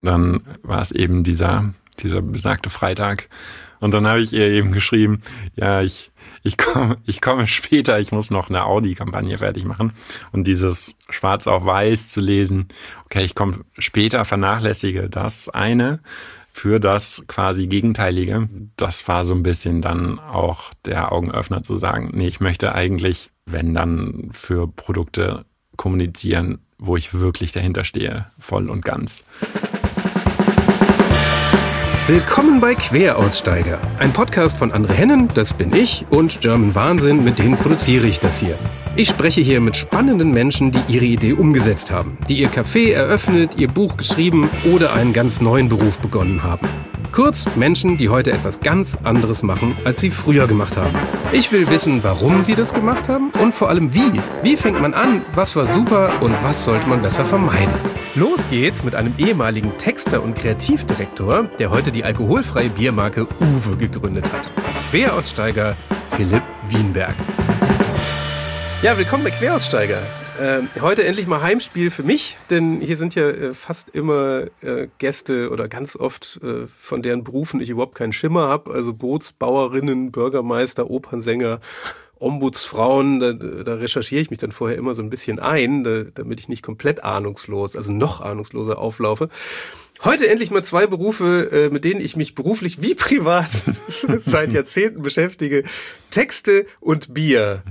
Dann war es eben dieser besagte Freitag. Und dann habe ich ihr eben geschrieben, ja, ich komme später, ich muss noch eine Audi-Kampagne fertig machen. Und dieses Schwarz auf Weiß zu lesen, okay, ich komme später, vernachlässige das eine für das quasi Gegenteilige. Das war so ein bisschen dann auch der Augenöffner zu sagen, nee, ich möchte eigentlich, wenn dann für Produkte kommunizieren, wo ich wirklich dahinter stehe, voll und ganz. Willkommen bei Queraussteiger, ein Podcast von André Hennen, das bin ich, und German Wahnsinn, mit denen produziere ich das hier. Ich spreche hier mit spannenden Menschen, die ihre Idee umgesetzt haben, die ihr Café eröffnet, ihr Buch geschrieben oder einen ganz neuen Beruf begonnen haben. Kurz, Menschen, die heute etwas ganz anderes machen, als sie früher gemacht haben. Ich will wissen, warum sie das gemacht haben und vor allem wie. Wie fängt man an, was war super und was sollte man besser vermeiden? Los geht's mit einem ehemaligen Texter und Kreativdirektor, der heute die alkoholfreie Biermarke Uwe gegründet hat. Queraussteiger Philipp Wienberg. Ja, willkommen bei Queraussteiger. Heute endlich mal Heimspiel für mich, denn hier sind ja fast immer Gäste oder ganz oft von deren Berufen ich überhaupt keinen Schimmer habe. Also Bootsbauerinnen, Bürgermeister, Opernsänger, Ombudsfrauen. Da recherchiere ich mich dann vorher immer so ein bisschen ein, damit ich nicht komplett ahnungslos, also noch ahnungsloser auflaufe. Heute endlich mal zwei Berufe, mit denen ich mich beruflich wie privat seit Jahrzehnten beschäftige. Texte und Bier.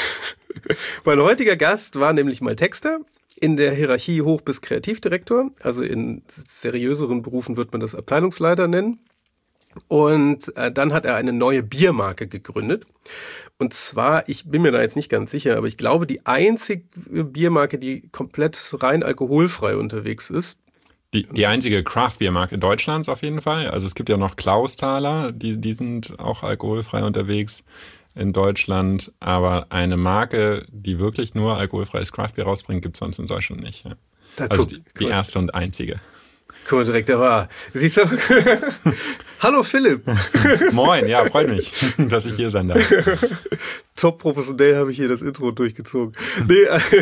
Mein heutiger Gast war nämlich mal Texter, in der Hierarchie hoch bis Kreativdirektor. Also in seriöseren Berufen wird man das Abteilungsleiter nennen. Und dann hat er eine neue Biermarke gegründet. Und zwar, ich bin mir da jetzt nicht ganz sicher, aber ich glaube, die einzige Biermarke, die komplett rein alkoholfrei unterwegs ist. Die einzige Craft-Bier-Marke Deutschlands auf jeden Fall. Also es gibt ja noch Klausthaler, die sind auch alkoholfrei unterwegs in Deutschland. Aber eine Marke, die wirklich nur alkoholfreies Craft-Bier rausbringt, gibt es sonst in Deutschland nicht. Ja. Also die erste und einzige. Guck mal, direkt da war. Siehst du? Hallo Philipp. Moin, ja, freut mich, dass ich hier sein darf. Top professionell habe ich hier das Intro durchgezogen. Nee,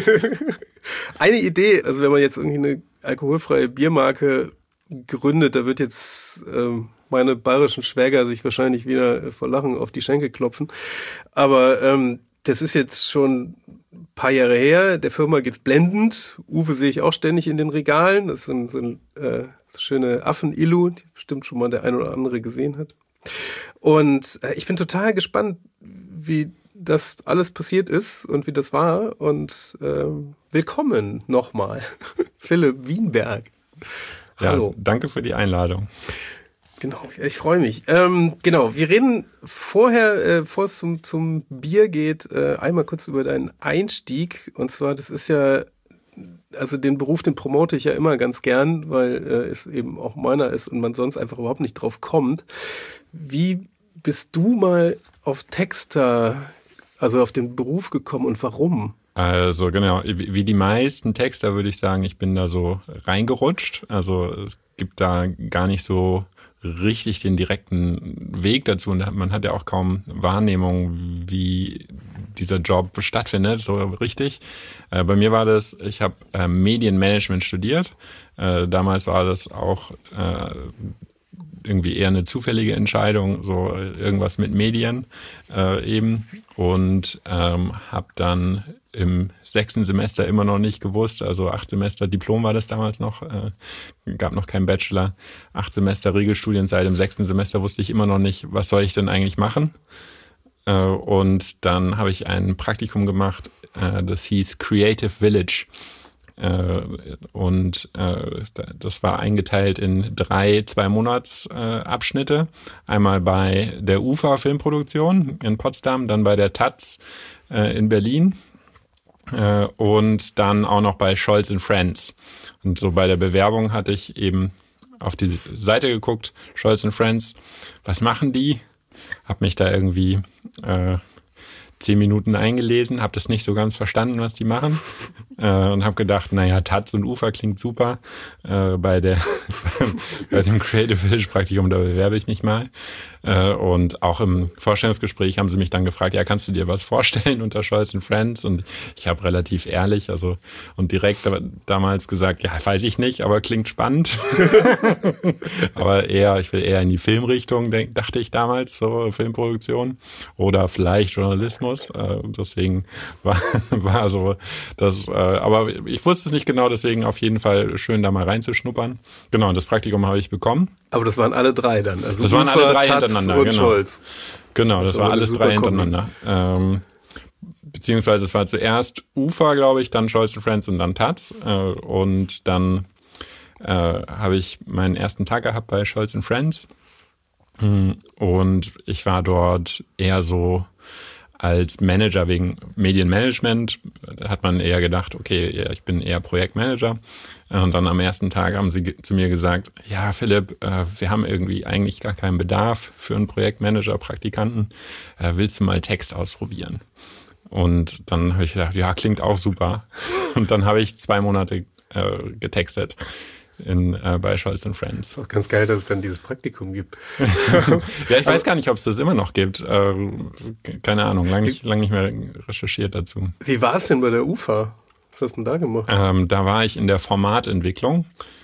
eine Idee, also wenn man jetzt irgendwie eine alkoholfreie Biermarke gründet, da wird jetzt meine bayerischen Schwäger sich wahrscheinlich wieder vor Lachen auf die Schenkel klopfen. Aber das ist jetzt schon ein paar Jahre her. Der Firma geht's blendend. Uwe sehe ich auch ständig in den Regalen. Das sind so schöne Affen-Illu, die bestimmt schon mal der ein oder andere gesehen hat. Und ich bin total gespannt, wie das alles passiert ist und wie das war. Und willkommen nochmal, Philipp Wienberg. Hallo. Ja, danke für die Einladung. Genau, ich freue mich. Genau, wir reden vorher, bevor es zum Bier geht, einmal kurz über deinen Einstieg. Und zwar, das ist ja, also den Beruf, den promote ich ja immer ganz gern, weil es eben auch meiner ist und man sonst einfach überhaupt nicht drauf kommt. Wie bist du mal auf Texter, also auf den Beruf gekommen und warum? Also genau, wie die meisten Texter würde ich sagen, ich bin da so reingerutscht. Also es gibt da gar nicht so richtig den direkten Weg dazu und man hat ja auch kaum Wahrnehmung, wie dieser Job stattfindet, so richtig. Bei mir war das, ich habe Medienmanagement studiert. Damals war das auch irgendwie eher eine zufällige Entscheidung, so irgendwas mit Medien eben und habe dann im 6. Semester immer noch nicht gewusst, also 8 Semester Diplom war das damals noch, gab noch keinen Bachelor, 8 Semester Regelstudienzeit, im 6. Semester wusste ich immer noch nicht, was soll ich denn eigentlich machen, und dann habe ich ein Praktikum gemacht, das hieß Creative Village. Und das war eingeteilt in 3 2-Monats-Abschnitte. Einmal bei der UFA Filmproduktion in Potsdam, dann bei der taz in Berlin und dann auch noch bei Scholz & Friends. Und so bei der Bewerbung hatte ich eben auf die Seite geguckt, Scholz & Friends, was machen die? Hab mich da irgendwie 10 Minuten eingelesen, habe das nicht so ganz verstanden, was die machen. und habe gedacht, naja, Taz und Ufer klingt super. Bei dem Creative Village Praktikum, da bewerbe ich mich mal. Und auch im Vorstellungsgespräch haben sie mich dann gefragt, ja, kannst du dir was vorstellen unter Scholz & Friends? Und ich habe relativ ehrlich, und direkt damals gesagt, ja, weiß ich nicht, aber klingt spannend. Aber ich will eher in die Filmrichtung, dachte ich damals, so Filmproduktion oder vielleicht Journalismus. Deswegen war so das, aber ich wusste es nicht genau, deswegen auf jeden Fall schön, da mal reinzuschnuppern. Genau, und das Praktikum habe ich bekommen. Aber das waren alle drei dann? Also das waren alle drei hintereinander, und genau. Scholz. Genau, das war alles drei hintereinander. Beziehungsweise es war zuerst Ufer, glaube ich, dann Scholz & Friends und dann Taz. Und dann habe ich meinen ersten Tag gehabt bei Scholz & Friends. Und ich war dort eher so als Manager wegen Medienmanagement. Da hat man eher gedacht, okay, ich bin eher Projektmanager. Und dann am ersten Tag haben sie zu mir gesagt, ja, Philipp, wir haben irgendwie eigentlich gar keinen Bedarf für einen Projektmanager-Praktikanten. Willst du mal Text ausprobieren? Und dann habe ich gedacht, ja, klingt auch super. Und dann habe ich 2 Monate getextet bei Scholz & Friends. Ist auch ganz geil, dass es dann dieses Praktikum gibt. Ja, ich weiß gar nicht, ob es das immer noch gibt. Keine Ahnung, lang nicht mehr recherchiert dazu. Wie war es denn bei der UFA? Was hast du denn da gemacht? Da war ich in der Formatentwicklung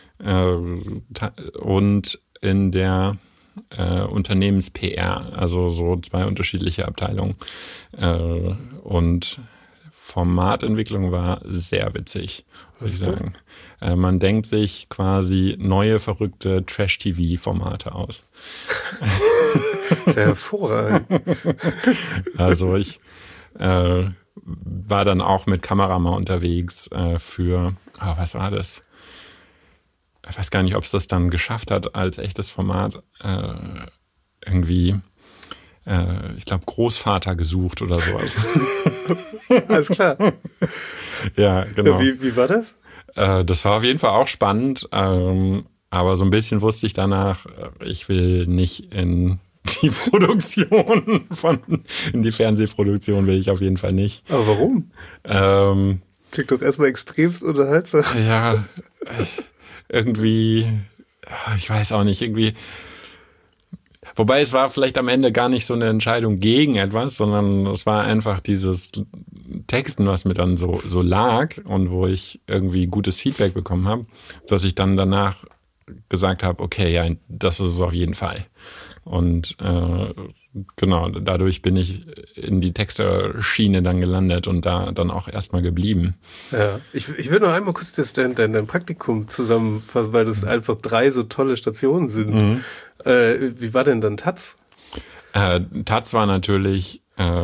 und in der Unternehmens-PR, also so 2 unterschiedliche Abteilungen. Und Formatentwicklung war sehr witzig, muss ich sagen. Man denkt sich quasi neue, verrückte Trash-TV-Formate aus. Sehr hervorragend. Also ich war dann auch mit Kamera mal unterwegs was war das? Ich weiß gar nicht, ob es das dann geschafft hat als echtes Format. Irgendwie, ich glaube, Großvater gesucht oder sowas. Alles klar. Ja, genau. Wie war das? Das war auf jeden Fall auch spannend, aber so ein bisschen wusste ich danach, ich will nicht in die Produktion in die Fernsehproduktion will ich auf jeden Fall nicht. Aber warum? Klingt doch erstmal extremst unterhaltsam. Ja, irgendwie, ich weiß auch nicht, irgendwie. Wobei es war vielleicht am Ende gar nicht so eine Entscheidung gegen etwas, sondern es war einfach dieses Texten, was mir dann so lag und wo ich irgendwie gutes Feedback bekommen habe, dass ich dann danach gesagt habe, okay, ja, das ist es auf jeden Fall. Und genau, dadurch bin ich in die Texterschiene dann gelandet und da dann auch erstmal geblieben. Ja, ich will noch einmal kurz dein Praktikum zusammenfassen, weil das einfach 3 so tolle Stationen sind. Mhm. Wie war denn dann Taz? Taz war natürlich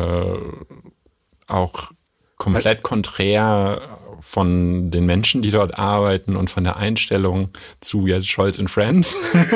auch komplett konträr von den Menschen, die dort arbeiten und von der Einstellung zu jetzt Scholz & Friends.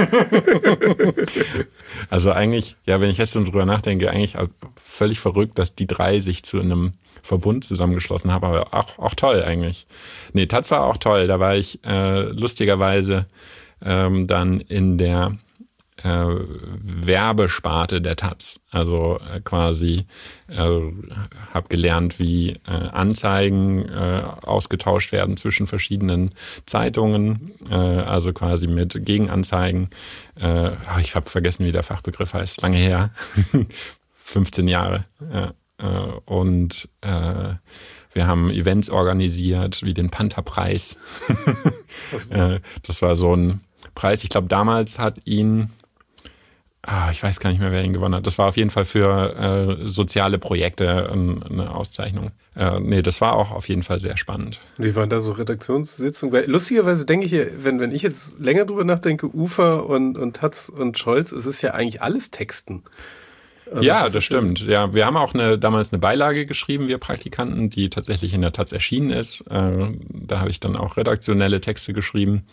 Also eigentlich, ja, wenn ich jetzt so drüber nachdenke, eigentlich völlig verrückt, dass die 3 sich zu einem Verbund zusammengeschlossen haben, aber auch toll eigentlich. Nee, Taz war auch toll. Da war ich lustigerweise dann in der Werbesparte der Taz. Also quasi habe gelernt, wie Anzeigen ausgetauscht werden zwischen verschiedenen Zeitungen, also quasi mit Gegenanzeigen. Ich habe vergessen, wie der Fachbegriff heißt, lange her. 15 Jahre. Und wir haben Events organisiert, wie den Pantherpreis. Das war so ein Preis. Ich glaube, damals hat ihn ich weiß gar nicht mehr, wer ihn gewonnen hat. Das war auf jeden Fall für soziale Projekte eine Auszeichnung. Nee, das war auch auf jeden Fall sehr spannend. Wie waren da so Redaktionssitzungen? Weil lustigerweise denke ich, wenn ich jetzt länger drüber nachdenke, Ufer und Taz und Scholz, es ist ja eigentlich alles Texten. Also ja, das stimmt. Ja, wir haben auch damals eine Beilage geschrieben, wir Praktikanten, die tatsächlich in der Taz erschienen ist. Da habe ich dann auch redaktionelle Texte geschrieben.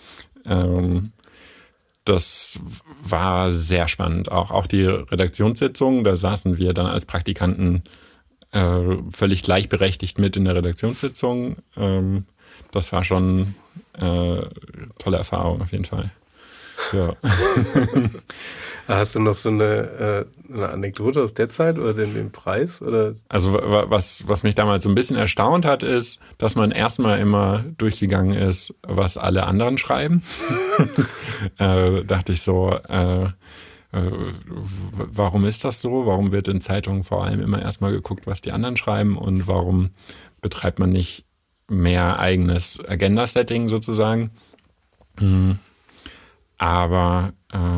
Das war sehr spannend. Auch die Redaktionssitzung, da saßen wir dann als Praktikanten völlig gleichberechtigt mit in der Redaktionssitzung. Das war schon tolle Erfahrung auf jeden Fall. Ja. Hast du noch so eine Anekdote aus der Zeit oder den Preis? Oder? Also was mich damals so ein bisschen erstaunt hat, ist, dass man erstmal immer durchgegangen ist, was alle anderen schreiben. Dachte ich so, warum ist das so? Warum wird in Zeitungen vor allem immer erstmal geguckt, was die anderen schreiben, und warum betreibt man nicht mehr eigenes Agenda-Setting sozusagen? Aber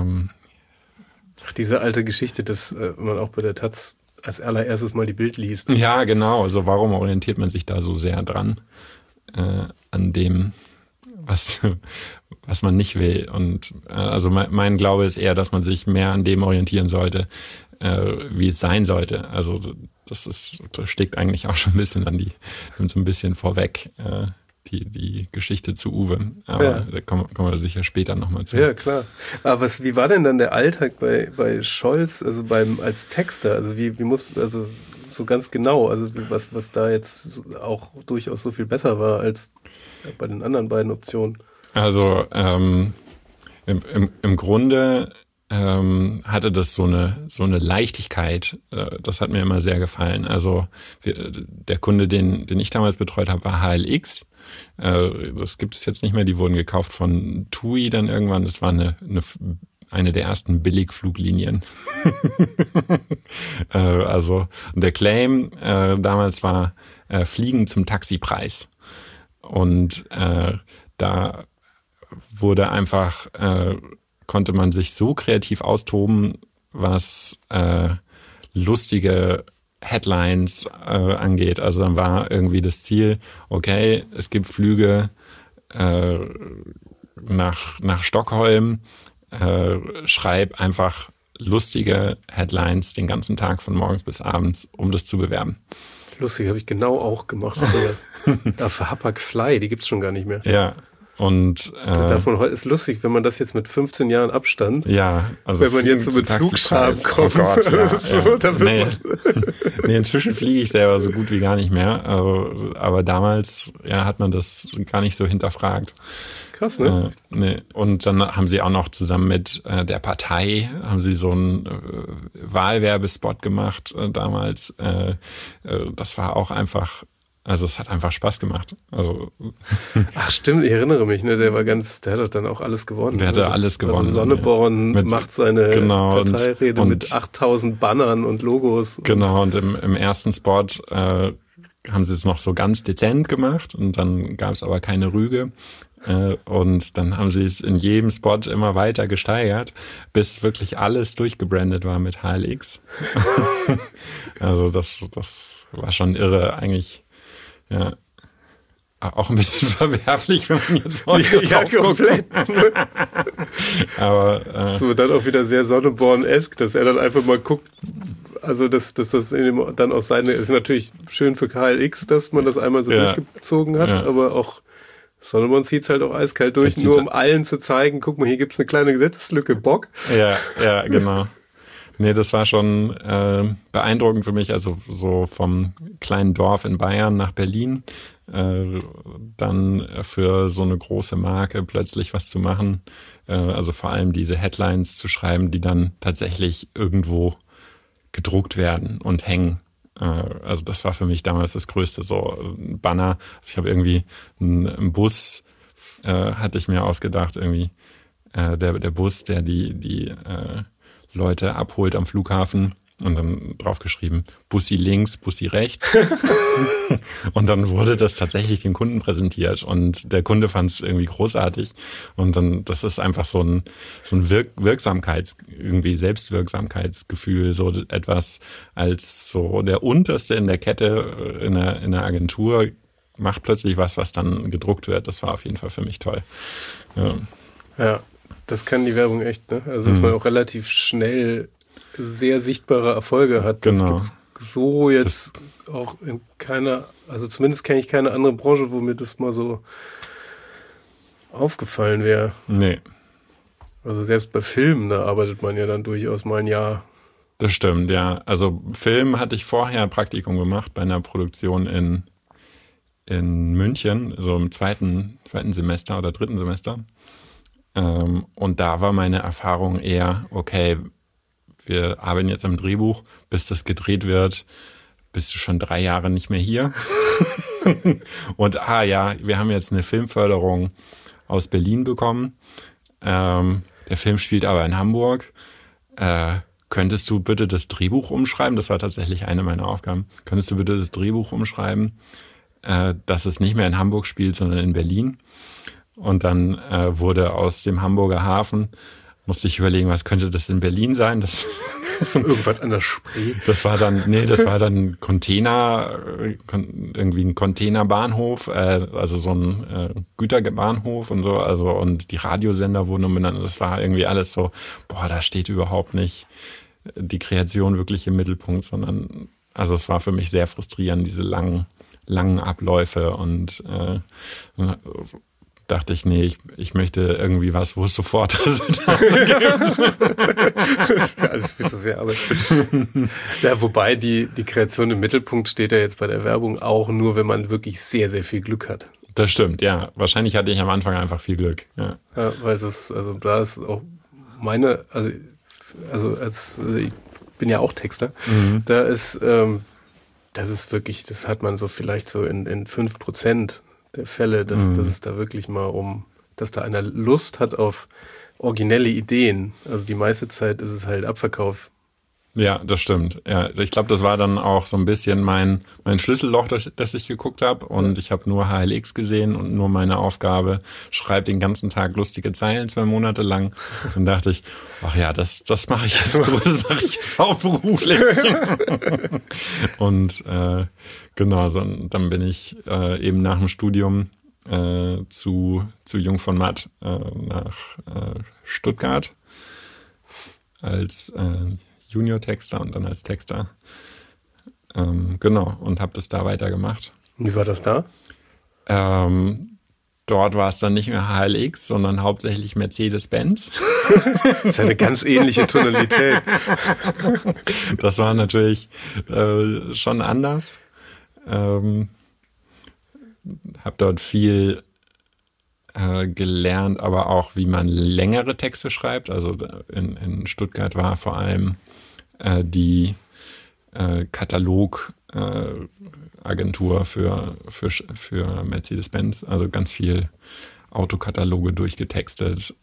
diese alte Geschichte, dass man auch bei der Taz als allererstes mal die Bild liest. Ja, genau. Also warum orientiert man sich da so sehr dran an dem, was man nicht will? Und also mein Glaube ist eher, dass man sich mehr an dem orientieren sollte, wie es sein sollte. Also das steckt eigentlich auch schon ein bisschen nimmt so ein bisschen vorweg, die Geschichte zu Uwe. Aber da kommen wir sicher später nochmal zu. Ja, klar. Aber wie war denn dann der Alltag bei Scholz, also als Texter? Also wie muss, also so ganz genau, also was da jetzt auch durchaus so viel besser war als bei den anderen beiden Optionen? Also im Grunde hatte das so eine Leichtigkeit. Das hat mir immer sehr gefallen. Also der Kunde, den ich damals betreut habe, war HLX. Das gibt es jetzt nicht mehr. Die wurden gekauft von TUI dann irgendwann. Das war eine der ersten Billigfluglinien. Also der Claim damals war Fliegen zum Taxipreis. Und da wurde einfach konnte man sich so kreativ austoben, was lustige Headlines angeht. Also dann war irgendwie das Ziel, okay, es gibt Flüge nach Stockholm, schreib einfach lustige Headlines den ganzen Tag von morgens bis abends, um das zu bewerben. Lustig, habe ich genau auch gemacht. Für Hapag-Fly, die gibt es schon gar nicht mehr. Ja. Und davon ist lustig, wenn man das jetzt mit 15 Jahren Abstand, also wenn man jetzt so mit Flugscham kommt, Nee, inzwischen fliege ich selber so gut wie gar nicht mehr, aber damals hat man das gar nicht so hinterfragt. Krass, ne? Nee. Und dann haben sie auch noch zusammen mit der Partei, haben sie so einen Wahlwerbespot gemacht damals. Das war auch einfach, also es hat einfach Spaß gemacht. Also ach stimmt, ich erinnere mich, ne? Der hat doch dann auch alles gewonnen. Der hatte alles gewonnen. Also Sonneborn macht seine Parteirede mit 8000 Bannern und Logos. Genau, und im ersten Spot haben sie es noch so ganz dezent gemacht und dann gab es aber keine Rüge. Und dann haben sie es in jedem Spot immer weiter gesteigert, bis wirklich alles durchgebrandet war mit HLX. Also das war schon irre eigentlich. Ja, auch ein bisschen verwerflich, wenn man jetzt heute drauf komplett. guckt. Aber so dann auch wieder sehr Sonneborn-esk, dass er dann einfach mal guckt, also dass das dann aus seine, ist natürlich schön für KLX, dass man das einmal so durchgezogen hat, aber auch Sonneborn zieht es halt auch eiskalt durch, nur um allen zu zeigen, guck mal, hier gibt es eine kleine Gesetzeslücke, Bock. Ja, genau. Nee, das war schon beeindruckend für mich, also so vom kleinen Dorf in Bayern nach Berlin, dann für so eine große Marke plötzlich was zu machen, also vor allem diese Headlines zu schreiben, die dann tatsächlich irgendwo gedruckt werden und hängen. Also das war für mich damals das Größte, so ein Banner. Ich habe irgendwie einen Bus, hatte ich mir ausgedacht, irgendwie der Bus, der die Leute abholt am Flughafen, und dann draufgeschrieben, Bussi links, Bussi rechts. Und dann wurde das tatsächlich dem Kunden präsentiert und der Kunde fand es irgendwie großartig. Und dann, das ist einfach so ein irgendwie Selbstwirksamkeitsgefühl, so etwas als so der Unterste in der Kette in der Agentur macht plötzlich was dann gedruckt wird. Das war auf jeden Fall für mich toll. Ja. Das kann die Werbung echt, ne? Also, dass man auch relativ schnell sehr sichtbare Erfolge hat. Genau. Das gibt's so jetzt auch in keiner, also zumindest kenne ich keine andere Branche, wo mir das mal so aufgefallen wäre. Nee. Also selbst bei Filmen, da arbeitet man ja dann durchaus mal ein Jahr. Das stimmt, ja. Also Film hatte ich vorher ein Praktikum gemacht bei einer Produktion in München, so im zweiten Semester oder dritten Semester. Und da war meine Erfahrung eher, okay, wir arbeiten jetzt am Drehbuch, bis das gedreht wird, bist du schon 3 Jahre nicht mehr hier. Und wir haben jetzt eine Filmförderung aus Berlin bekommen. Der Film spielt aber in Hamburg. Könntest du bitte das Drehbuch umschreiben? Das war tatsächlich eine meiner Aufgaben. Könntest du bitte das Drehbuch umschreiben, dass es nicht mehr in Hamburg spielt, sondern in Berlin? Und dann wurde aus dem Hamburger Hafen, musste ich überlegen, was könnte das in Berlin sein? Das irgendwas an der Spree. Das war dann Container, irgendwie ein Containerbahnhof, also so ein Güterbahnhof und so, also und die Radiosender wurden umbenannt. Das war irgendwie alles so, da steht überhaupt nicht die Kreation wirklich im Mittelpunkt, sondern, also es war für mich sehr frustrierend, diese langen Abläufe und dachte ich, nee, ich möchte irgendwie was, wo es sofort Resultate gibt. Das ist ja alles viel zu viel Arbeit. Ja, wobei die Kreation im Mittelpunkt steht ja jetzt bei der Werbung auch nur, wenn man wirklich sehr, sehr viel Glück hat. Das stimmt, ja. Wahrscheinlich hatte ich am Anfang einfach viel Glück. Ja, weil da ist auch meine, ich bin ja auch Texter, da ist, das ist wirklich, das hat man so vielleicht so in 5% der Fälle, dass es da wirklich mal dass da einer Lust hat auf originelle Ideen. Also die meiste Zeit ist es halt Abverkauf. Ja, das stimmt. Ja, ich glaube, das war dann auch so ein bisschen mein Schlüsselloch, das ich geguckt habe. Und ich habe nur HLX gesehen und nur meine Aufgabe, schreib den ganzen Tag lustige Zeilen 2 Monate lang. Dann dachte ich, ach ja, das mache ich jetzt hauptberuflich. Und genau, dann bin ich eben nach dem Studium zu Jung von Matt nach Stuttgart als Junior-Texter und dann als Texter. Genau, und habe das da weitergemacht. Wie war das da? Dort war es dann nicht mehr HLX, sondern hauptsächlich Mercedes-Benz. Das ist eine ganz ähnliche Tonalität. Das war natürlich schon anders. Habe dort viel gelernt, aber auch, wie man längere Texte schreibt. Also in Stuttgart war vor allem die Katalogagentur für Mercedes-Benz, also ganz viel Autokataloge durchgetextet.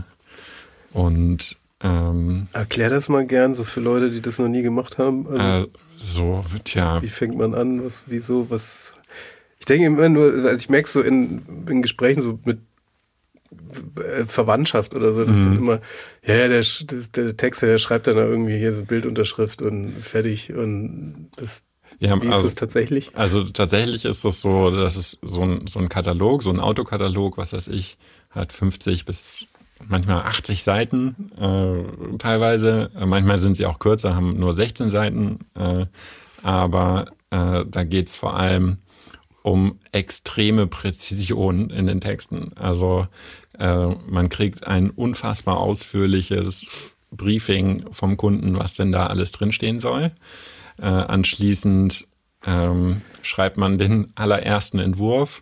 Erklär das mal gern, so für Leute, die das noch nie gemacht haben. Wie fängt man an? Was? Ich denke immer nur, also ich merke so in Gesprächen so mit Verwandtschaft oder so, dass dann immer, der Texter, der schreibt dann irgendwie hier so Bildunterschrift und fertig und das. Ja, wie ist es tatsächlich? Also tatsächlich ist das so, dass es so ein Katalog, so ein Autokatalog, was weiß ich, hat 50 bis manchmal 80 Seiten teilweise. Manchmal sind sie auch kürzer, haben nur 16 Seiten. Aber da geht es vor allem um extreme Präzision in den Texten. Also man kriegt ein unfassbar ausführliches Briefing vom Kunden, was denn da alles drinstehen soll. Anschließend schreibt man den allerersten Entwurf.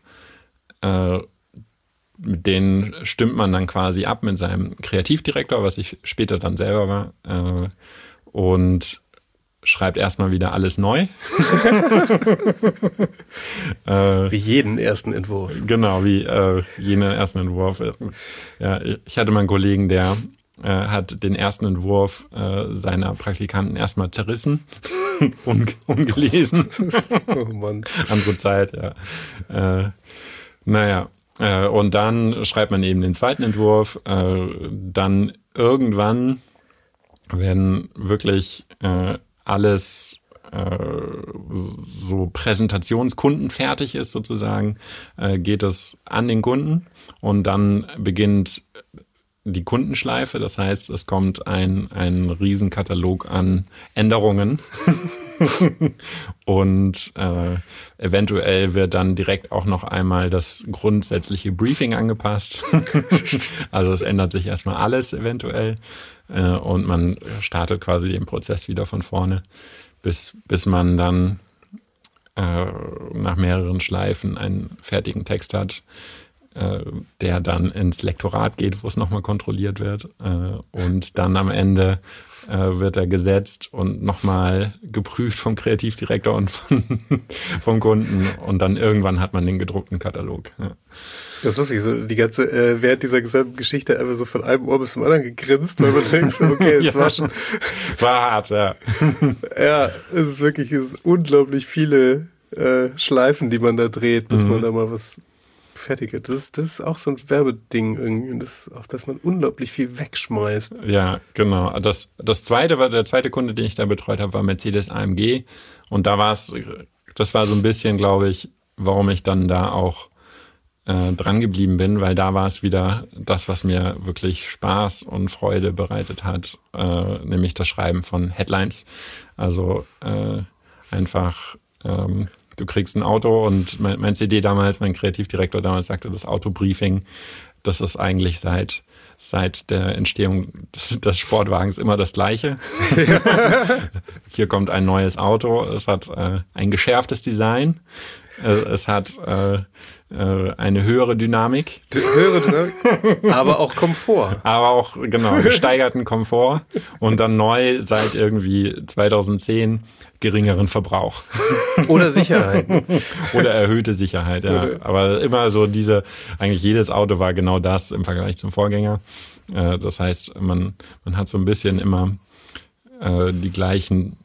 Mit denen stimmt man dann quasi ab mit seinem Kreativdirektor, was ich später dann selber war. Und schreibt erstmal wieder alles neu. Wie jeden ersten Entwurf. Genau, wie jeden ersten Entwurf. Ja, ich hatte mal einen Kollegen, der hat den ersten Entwurf seiner Praktikanten erstmal zerrissen und gelesen. Oh Mann. Andere Zeit, ja. Und dann schreibt man eben den zweiten Entwurf. Dann irgendwann, wenn wirklich alles so präsentationskundenfertig ist sozusagen, geht es an den Kunden und dann beginnt die Kundenschleife. Das heißt, es kommt ein Riesenkatalog an Änderungen und eventuell wird dann direkt auch noch einmal das grundsätzliche Briefing angepasst. Also es ändert sich erstmal alles eventuell und man startet quasi den Prozess wieder von vorne, bis man dann nach mehreren Schleifen einen fertigen Text hat, der dann ins Lektorat geht, wo es nochmal kontrolliert wird und dann am Ende wird er gesetzt und nochmal geprüft vom Kreativdirektor und vom Kunden. Und dann irgendwann hat man den gedruckten Katalog. Ja. Das ist lustig, so die ganze, während dieser gesamten Geschichte einfach so von einem Ohr bis zum anderen gegrinst, weil man denkt, okay, es war schon. Es war hart, ja. Ja, es ist unglaublich viele Schleifen, die man da dreht, bis man da mal was fertig hat. Das ist auch so ein Werbeding irgendwie, und auch, dass man unglaublich viel wegschmeißt. Ja, genau. Der zweite Kunde, den ich da betreut habe, war Mercedes AMG. Und das war so ein bisschen, glaube ich, warum ich dann da auch dran geblieben bin, weil da war es wieder das, was mir wirklich Spaß und Freude bereitet hat, nämlich das Schreiben von Headlines. Also einfach, du kriegst ein Auto, und mein CD damals, mein Kreativdirektor damals sagte, das Autobriefing, das ist eigentlich seit der Entstehung des Sportwagens immer das Gleiche. Hier kommt ein neues Auto, es hat ein geschärftes Design, es hat eine höhere Dynamik. Aber auch Komfort. Aber auch, genau, gesteigerten Komfort. Und dann neu seit irgendwie 2010 geringeren Verbrauch. Oder Sicherheit. Oder erhöhte Sicherheit, ja. Aber immer so eigentlich jedes Auto war genau das im Vergleich zum Vorgänger. Das heißt, man hat so ein bisschen immer die gleichen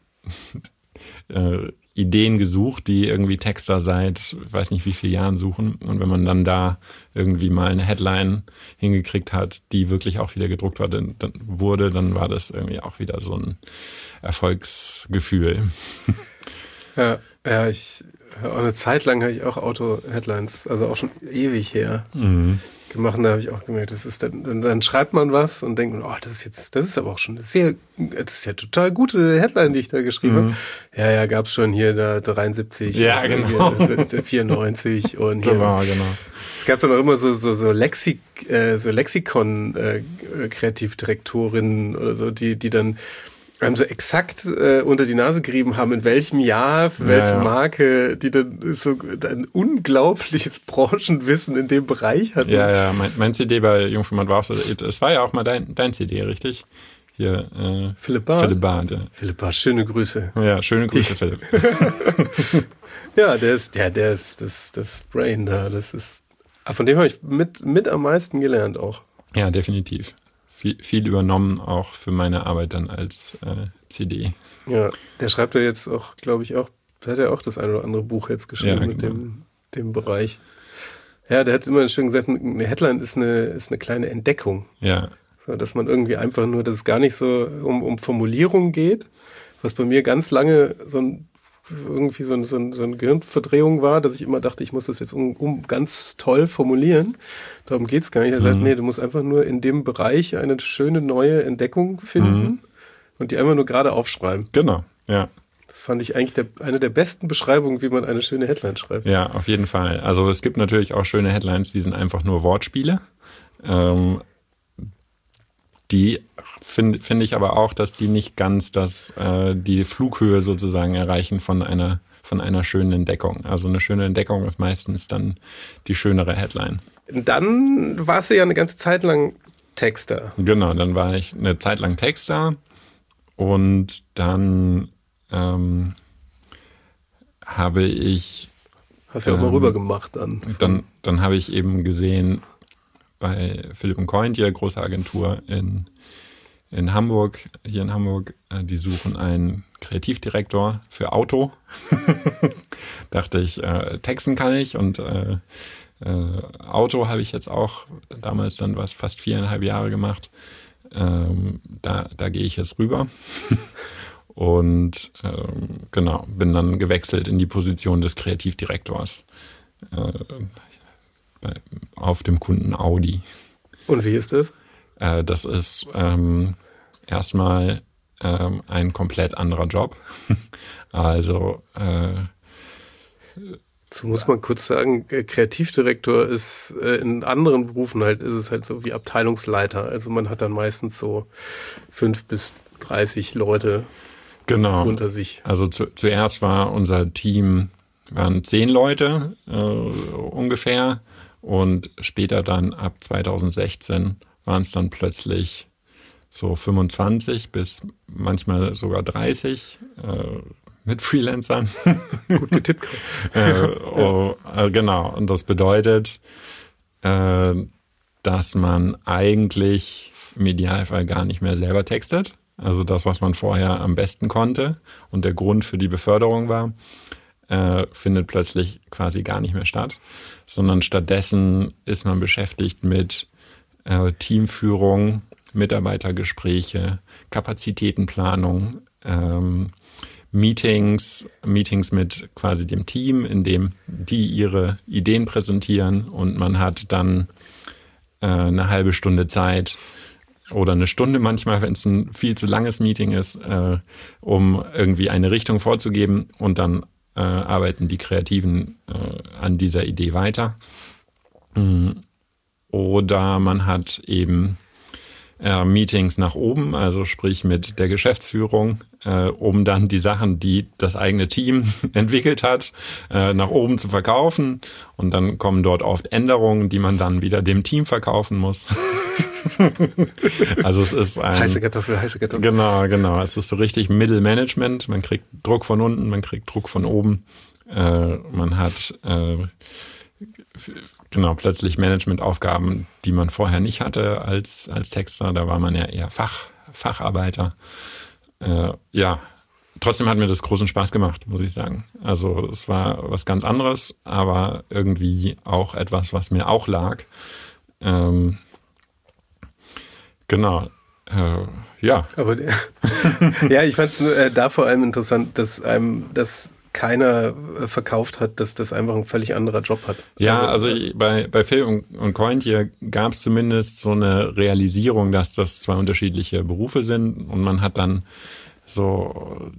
Ideen gesucht, die irgendwie Texter seit, ich weiß nicht wie vielen Jahren suchen. Und wenn man dann da irgendwie mal eine Headline hingekriegt hat, die wirklich auch wieder gedruckt wurde, dann war das irgendwie auch wieder so ein Erfolgsgefühl. Ja, auch eine Zeit lang habe ich auch Auto-Headlines, also auch schon ewig her, gemacht. Und da habe ich auch gemerkt, das ist dann schreibt man was und denkt, oh, das ist aber auch schon das ist ja total gute Headline, die ich da geschrieben habe. Ja, gab's schon hier da 73, ja, genau. Hier, 94 und hier. Genau. Es gab dann auch immer so Lexikon Kreativdirektorinnen oder so, die dann einem so exakt unter die Nase gerieben haben, in welchem Jahr, für welche Marke, die dann so ein unglaubliches Branchenwissen in dem Bereich hatten. Ja, mein CD bei Jungfrau war auch so, es war ja auch mal dein CD, richtig? Hier, Philipp Barth. Ja. Philipp Barth, schöne Grüße. Ja, schöne Grüße, Philipp. Ja, der ist das Brain da, von dem habe ich mit am meisten gelernt auch. Ja, definitiv. Viel übernommen auch für meine Arbeit dann als CD. Ja, der schreibt ja jetzt auch, glaube ich, hat ja auch das eine oder andere Buch jetzt geschrieben mit dem Bereich. Ja, der hat immer schön gesagt, eine Headline ist eine kleine Entdeckung. Ja. So, dass man irgendwie einfach nur, dass es gar nicht so um Formulierung geht, was bei mir ganz lange so eine Gehirnverdrehung war, dass ich immer dachte, ich muss das jetzt ganz toll formulieren. Darum geht's gar nicht. Er sagt, nee, du musst einfach nur in dem Bereich eine schöne neue Entdeckung finden und die einfach nur gerade aufschreiben. Genau, ja. Das fand ich eigentlich eine der besten Beschreibungen, wie man eine schöne Headline schreibt. Ja, auf jeden Fall. Also es gibt natürlich auch schöne Headlines, die sind einfach nur Wortspiele. Die finde ich aber auch, dass die nicht ganz die Flughöhe sozusagen erreichen von einer schönen Entdeckung. Also eine schöne Entdeckung ist meistens dann die schönere Headline. Dann warst du ja eine ganze Zeit lang Texter. Genau, dann war ich eine Zeit lang Texter und dann habe ich... Hast du ja auch mal rüber gemacht dann. Dann habe ich eben gesehen bei Philipp & Kointje, große Agentur in Hamburg, hier in Hamburg, die suchen einen Kreativdirektor für Auto. Dachte ich, texten kann ich und Auto habe ich jetzt auch damals dann fast 4,5 Jahre gemacht. Da gehe ich jetzt rüber. Und genau, bin dann gewechselt in die Position des Kreativdirektors auf dem Kunden Audi. Und wie ist das? Das ist erstmal ein komplett anderer Job. Also so muss man kurz sagen, Kreativdirektor ist in anderen Berufen ist es halt so wie Abteilungsleiter. Also man hat dann meistens so 5 bis 30 Leute unter sich. Also zuerst war unser Team, waren 10 Leute ungefähr und später dann ab 2016 waren es dann plötzlich so 25 bis manchmal sogar 30 mit Freelancern. Gut getippt. Genau, und das bedeutet, dass man eigentlich im Idealfall gar nicht mehr selber textet. Also das, was man vorher am besten konnte und der Grund für die Beförderung war, findet plötzlich quasi gar nicht mehr statt, sondern stattdessen ist man beschäftigt mit Teamführung, Mitarbeitergespräche, Kapazitätenplanung, Meetings mit quasi dem Team, in dem die ihre Ideen präsentieren und man hat dann eine halbe Stunde Zeit oder eine Stunde manchmal, wenn es ein viel zu langes Meeting ist, um irgendwie eine Richtung vorzugeben und dann arbeiten die Kreativen an dieser Idee weiter. Oder man hat eben Meetings nach oben, also sprich mit der Geschäftsführung, um dann die Sachen, die das eigene Team entwickelt hat, nach oben zu verkaufen. Und dann kommen dort oft Änderungen, die man dann wieder dem Team verkaufen muss. Also es ist ein... Heiße Kartoffel. Genau. Es ist so richtig Mittelmanagement. Man kriegt Druck von unten, man kriegt Druck von oben. Man hat... plötzlich Managementaufgaben, die man vorher nicht hatte als Texter. Da war man ja eher Facharbeiter. Trotzdem hat mir das großen Spaß gemacht, muss ich sagen. Also es war was ganz anderes, aber irgendwie auch etwas, was mir auch lag. Genau. Aber ich fand es da vor allem interessant, dass einem das keiner verkauft hat, dass das einfach ein völlig anderer Job hat. Ja, also bei Phil und Kointje gab es zumindest so eine Realisierung, dass das zwei unterschiedliche Berufe sind und man hat dann so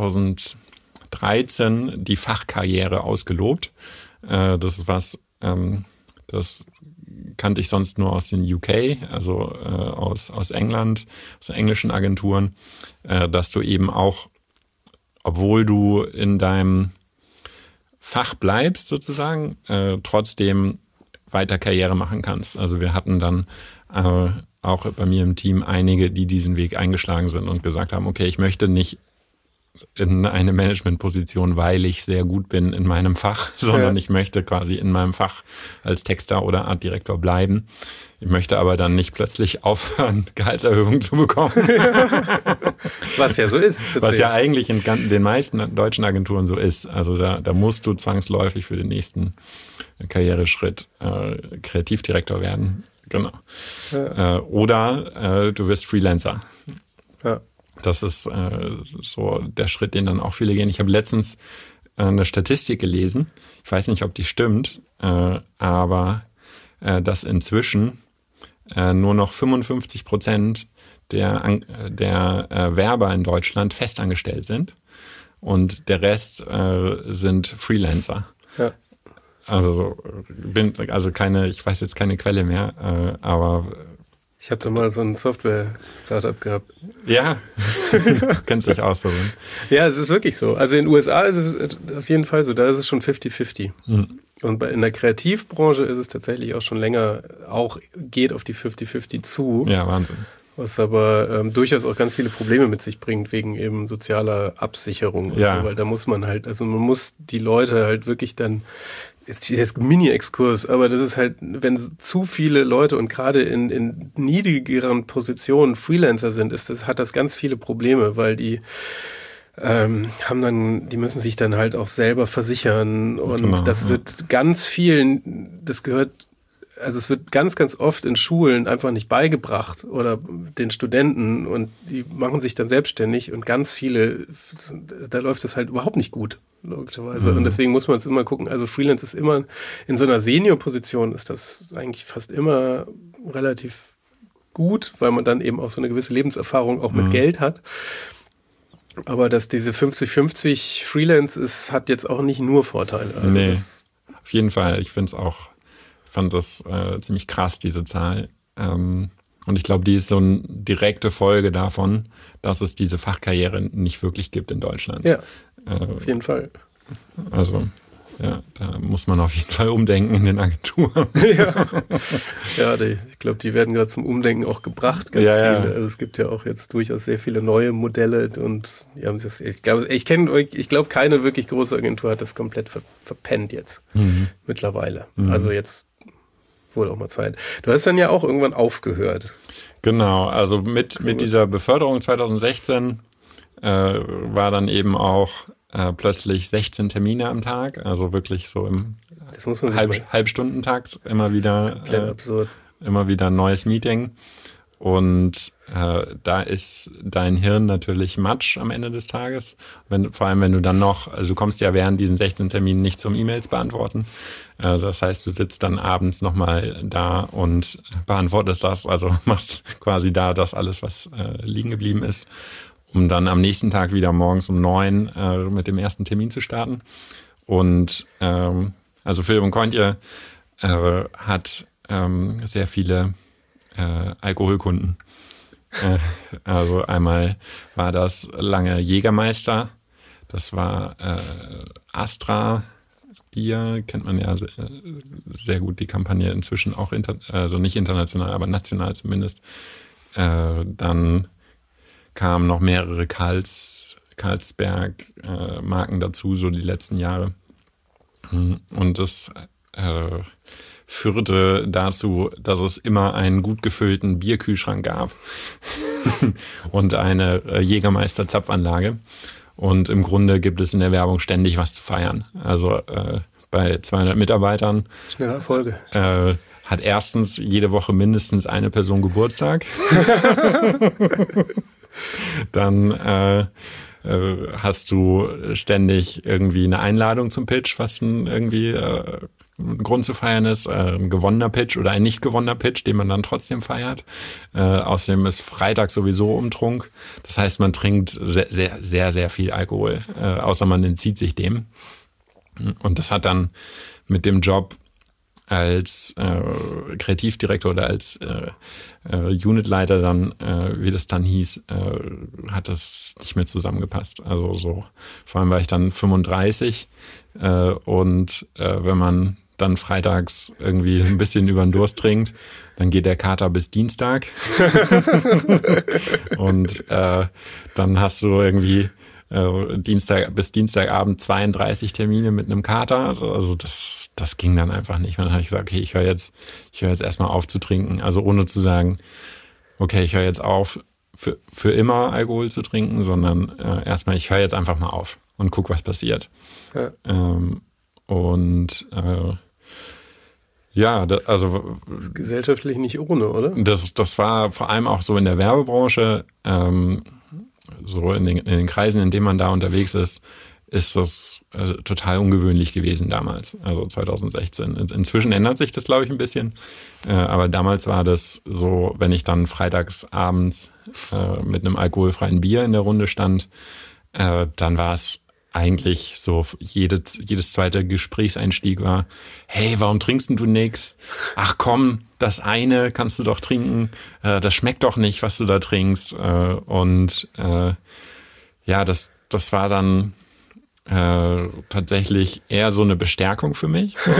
2013 die Fachkarriere ausgelobt. Das ist was, das kannte ich sonst nur aus den UK, also aus England, aus den englischen Agenturen, dass du eben auch, obwohl du in deinem Fach bleibst sozusagen, trotzdem weiter Karriere machen kannst. Also wir hatten dann auch bei mir im Team einige, die diesen Weg eingeschlagen sind und gesagt haben, okay, ich möchte nicht in eine Managementposition, weil ich sehr gut bin in meinem Fach, sondern ich möchte quasi in meinem Fach als Texter oder Artdirektor bleiben. Ich möchte aber dann nicht plötzlich aufhören, Gehaltserhöhung zu bekommen. Was ja so ist. Was ja eigentlich in den meisten deutschen Agenturen so ist. Also da musst du zwangsläufig für den nächsten Karriereschritt Kreativdirektor werden. Genau. Ja. Oder du wirst Freelancer. Ja. Das ist so der Schritt, den dann auch viele gehen. Ich habe letztens eine Statistik gelesen. Ich weiß nicht, ob die stimmt, aber dass inzwischen nur noch 55% der Werber in Deutschland festangestellt sind und der Rest sind Freelancer. Ja. Also ich weiß jetzt keine Quelle mehr, aber ich habe da mal so ein Software-Startup gehabt. Ja, kennst dich aus. Ja, es ist wirklich so. Also in den USA ist es auf jeden Fall so, da ist es schon 50-50. Und in der Kreativbranche ist es tatsächlich auch schon länger, geht auf die 50-50 zu. Ja, Wahnsinn. Was aber durchaus auch ganz viele Probleme mit sich bringt, wegen eben sozialer Absicherung und so, weil da muss man halt, also man muss die Leute halt wirklich dann, ist jetzt Mini-Exkurs, aber das ist halt, wenn zu viele Leute und gerade in niedrigeren Positionen Freelancer sind, hat das ganz viele Probleme, weil die die müssen sich dann halt auch selber versichern und das wird ganz vielen, es wird ganz, ganz oft in Schulen einfach nicht beigebracht oder den Studenten und die machen sich dann selbstständig und ganz viele, da läuft das halt überhaupt nicht gut, logischerweise. Und deswegen muss man es immer gucken, also Freelance ist immer, in so einer Senior-Position ist das eigentlich fast immer relativ gut, weil man dann eben auch so eine gewisse Lebenserfahrung auch mit Geld hat. Aber dass diese 50-50 Freelance ist, hat jetzt auch nicht nur Vorteile. Also nee, auf jeden Fall. Ich fand das ziemlich krass, diese Zahl. Und ich glaube, die ist so eine direkte Folge davon, dass es diese Fachkarriere nicht wirklich gibt in Deutschland. Ja, auf jeden Fall. Also, Ja, da muss man auf jeden Fall umdenken in den Agenturen. Ja, ich glaube, die werden gerade zum Umdenken auch gebracht, ganz viele. Also es gibt ja auch jetzt durchaus sehr viele neue Modelle und die haben das, ich glaube, keine wirklich große Agentur hat das komplett verpennt jetzt mittlerweile. Also jetzt wurde auch mal Zeit. Du hast dann ja auch irgendwann aufgehört. Genau, also mit dieser Beförderung 2016 war dann eben auch plötzlich 16 Termine am Tag, also wirklich so im Halbstundentakt immer wieder absurd. Immer wieder ein neues Meeting. Und da ist dein Hirn natürlich Matsch am Ende des Tages. Vor allem, wenn du dann noch, also du kommst ja während diesen 16 Terminen nicht zum E-Mails beantworten. Das heißt, du sitzt dann abends nochmal da und beantwortest das, also machst quasi da das alles, was liegen geblieben ist, um dann am nächsten Tag wieder morgens um 9 mit dem ersten Termin zu starten. Und also Philipp und Kointje hat sehr viele Alkoholkunden. Also einmal war das lange Jägermeister, das war Astra Bier, kennt man ja sehr gut, die Kampagne inzwischen auch, also nicht international, aber national zumindest. Dann kamen noch mehrere Carlsberg-Marken dazu, so die letzten Jahre. Und das führte dazu, dass es immer einen gut gefüllten Bierkühlschrank gab und eine Jägermeister-Zapfanlage. Und im Grunde gibt es in der Werbung ständig was zu feiern. Also bei 200 Mitarbeitern schneller Erfolge. Hat erstens jede Woche mindestens eine Person Geburtstag. Dann hast du ständig irgendwie eine Einladung zum Pitch, was irgendwie ein Grund zu feiern ist, ein gewonnener Pitch oder ein nicht gewonnener Pitch, den man dann trotzdem feiert. Außerdem ist Freitag sowieso Umtrunk. Das heißt, man trinkt sehr, sehr, sehr, sehr viel Alkohol, außer man entzieht sich dem. Und das hat dann mit dem Job als Kreativdirektor oder als Unitleiter dann, wie das dann hieß, hat das nicht mehr zusammengepasst. Also so, vor allem war ich dann 35 und wenn man dann freitags irgendwie ein bisschen über den Durst trinkt, dann geht der Kater bis Dienstag und dann hast du irgendwie bis Dienstagabend 32 Termine mit einem Kater. Also das ging dann einfach nicht. Und dann habe ich gesagt, okay, ich höre jetzt erstmal auf zu trinken. Also ohne zu sagen, okay, ich höre jetzt auf, für immer Alkohol zu trinken, sondern erstmal, ich höre jetzt einfach mal auf und guck, was passiert. Ja. Das ist gesellschaftlich nicht ohne, oder? Das war vor allem auch so in der Werbebranche, so in den Kreisen, in denen man da unterwegs ist das total ungewöhnlich gewesen damals, also 2016. Inzwischen ändert sich das, glaube ich, ein bisschen, aber damals war das so, wenn ich dann freitags abends mit einem alkoholfreien Bier in der Runde stand, dann war es eigentlich so, jedes zweite Gesprächseinstieg war, hey, warum trinkst denn du nix? Ach komm, das eine kannst du doch trinken, das schmeckt doch nicht, was du da trinkst. Und das war dann tatsächlich eher so eine Bestärkung für mich. So,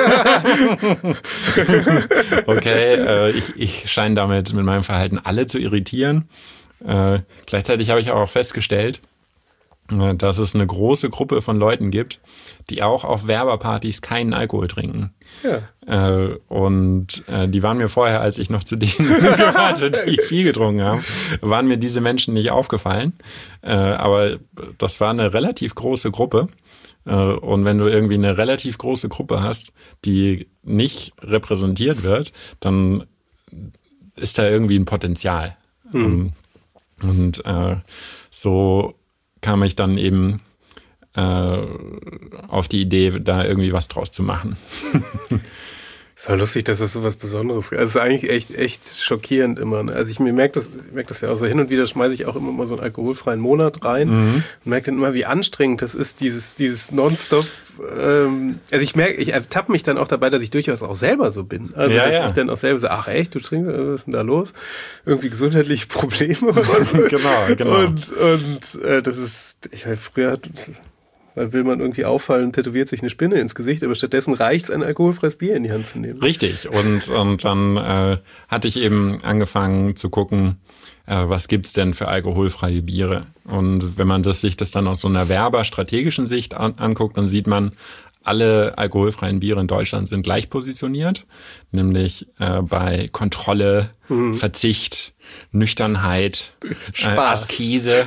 okay, ich scheine damit mit meinem Verhalten alle zu irritieren. Gleichzeitig habe ich auch festgestellt, dass es eine große Gruppe von Leuten gibt, die auch auf Werberpartys keinen Alkohol trinken. Ja. Und die waren mir vorher, als ich noch zu denen gehörte, die viel getrunken haben, waren mir diese Menschen nicht aufgefallen. Aber das war eine relativ große Gruppe. Und wenn du irgendwie eine relativ große Gruppe hast, die nicht repräsentiert wird, dann ist da irgendwie ein Potenzial. Und so kam ich dann eben auf die Idee, da irgendwie was draus zu machen. Ist ja lustig, dass das so was Besonderes ist. Also es ist eigentlich echt schockierend immer. Also ich merke das ja auch so, hin und wieder schmeiße ich auch immer mal so einen alkoholfreien Monat rein und merke dann immer, wie anstrengend das ist, dieses Nonstop. Also ich ertappe mich dann auch dabei, dass ich durchaus auch selber so bin. Also dass ich dann auch selber so, ach echt, du trinkst, was ist denn da los? Irgendwie gesundheitliche Probleme oder so. Genau. Und das ist, früher weil will man irgendwie auffallen, tätowiert sich eine Spinne ins Gesicht, aber stattdessen reicht es, ein alkoholfreies Bier in die Hand zu nehmen. Richtig. Und dann hatte ich eben angefangen zu gucken, was gibt's denn für alkoholfreie Biere? Und wenn man sich das dann aus so einer werberstrategischen Sicht anguckt, dann sieht man, alle alkoholfreien Biere in Deutschland sind gleich positioniert, nämlich bei Kontrolle, Verzicht, Nüchternheit, Askese.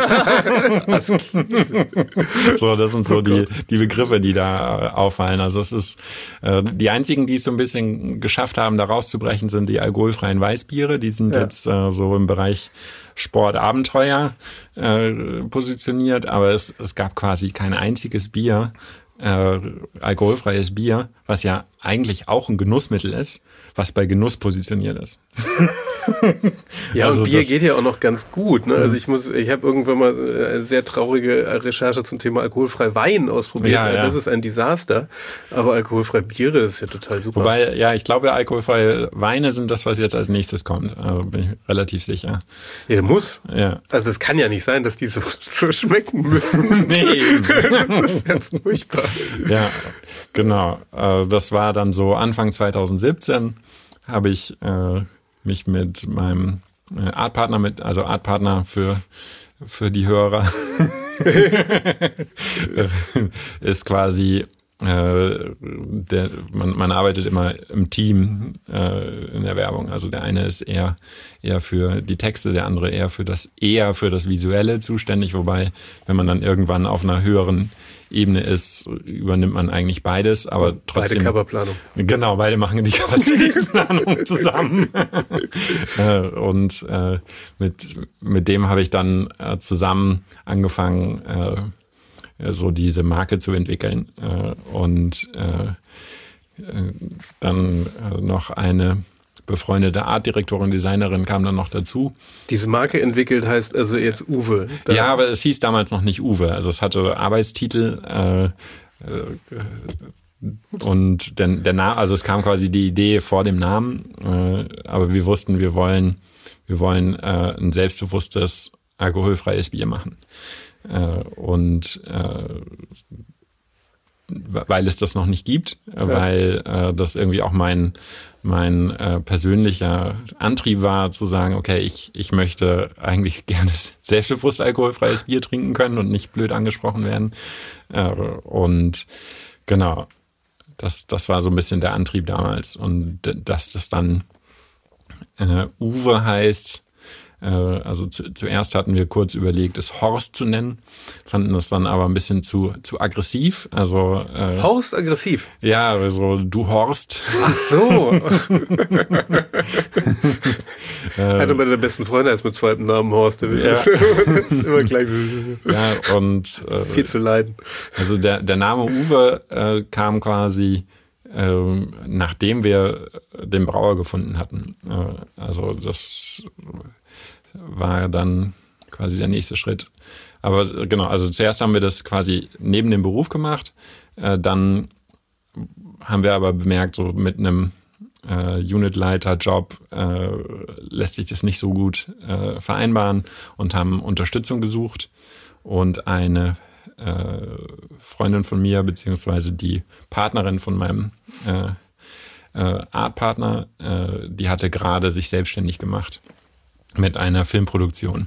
So, das sind so die Begriffe, die da auffallen. Also es ist die einzigen, die es so ein bisschen geschafft haben, da rauszubrechen, sind die alkoholfreien Weißbiere. Die sind jetzt so im Bereich Sport, Abenteuer positioniert, aber es gab quasi kein einziges Bier, alkoholfreies Bier, was ja eigentlich auch ein Genussmittel ist, was bei Genuss positioniert ist. Ja, also und Bier geht ja auch noch ganz gut. Ne? Also ich habe irgendwann mal eine sehr traurige Recherche zum Thema alkoholfrei Wein ausprobiert. Ja. Das ist ein Desaster. Aber alkoholfrei Biere, das ist ja total super. Wobei, ja, ich glaube, alkoholfreie Weine sind das, was jetzt als nächstes kommt. Also bin ich relativ sicher. Ja, das muss. Ja. Also es kann ja nicht sein, dass die so schmecken müssen. Nee. Das ist ja furchtbar. Ja, genau. Das war dann so Anfang 2017 habe ich mich mit meinem Artpartner, also Artpartner für die Hörer, ist quasi, man arbeitet immer im Team in der Werbung. Also der eine ist eher für die Texte, der andere eher für das Visuelle zuständig. Wobei, wenn man dann irgendwann auf einer höheren Ebene ist, übernimmt man eigentlich beides, aber trotzdem. Beide Coverplanung. Genau, beide machen die Kapazitätenplanung zusammen. Und mit dem habe ich dann zusammen angefangen, so diese Marke zu entwickeln. Und dann noch eine befreundete Artdirektorin, Designerin kam dann noch dazu. Diese Marke entwickelt heißt also jetzt Uwe. Ja, aber es hieß damals noch nicht Uwe. Also es hatte Arbeitstitel und der Name, also es kam quasi die Idee vor dem Namen, aber wir wussten, wir wollen ein selbstbewusstes alkoholfreies Bier machen. Weil es das noch nicht gibt, weil das irgendwie auch mein persönlicher Antrieb war, zu sagen, okay, ich möchte eigentlich gerne selbstbewusst alkoholfreies Bier trinken können und nicht blöd angesprochen werden. Und genau, das war so ein bisschen der Antrieb damals. Und dass das dann Uwe heißt, also zuerst hatten wir kurz überlegt, es Horst zu nennen, fanden das dann aber ein bisschen zu aggressiv. Also Horst aggressiv? Ja, also du Horst. Ach so. Hatte meine besten Freunde als mit zweitem Namen Horst. Das ist immer gleich. Ja, und viel zu leiden. Also der Name Uwe kam quasi nachdem wir den Brauer gefunden hatten. Also das war dann quasi der nächste Schritt. Aber genau, also zuerst haben wir das quasi neben dem Beruf gemacht. Dann haben wir aber bemerkt, so mit einem Unitleiter-Job lässt sich das nicht so gut vereinbaren und haben Unterstützung gesucht. Und eine Freundin von mir, beziehungsweise die Partnerin von meinem Artpartner, die hatte gerade sich selbstständig gemacht mit einer Filmproduktion.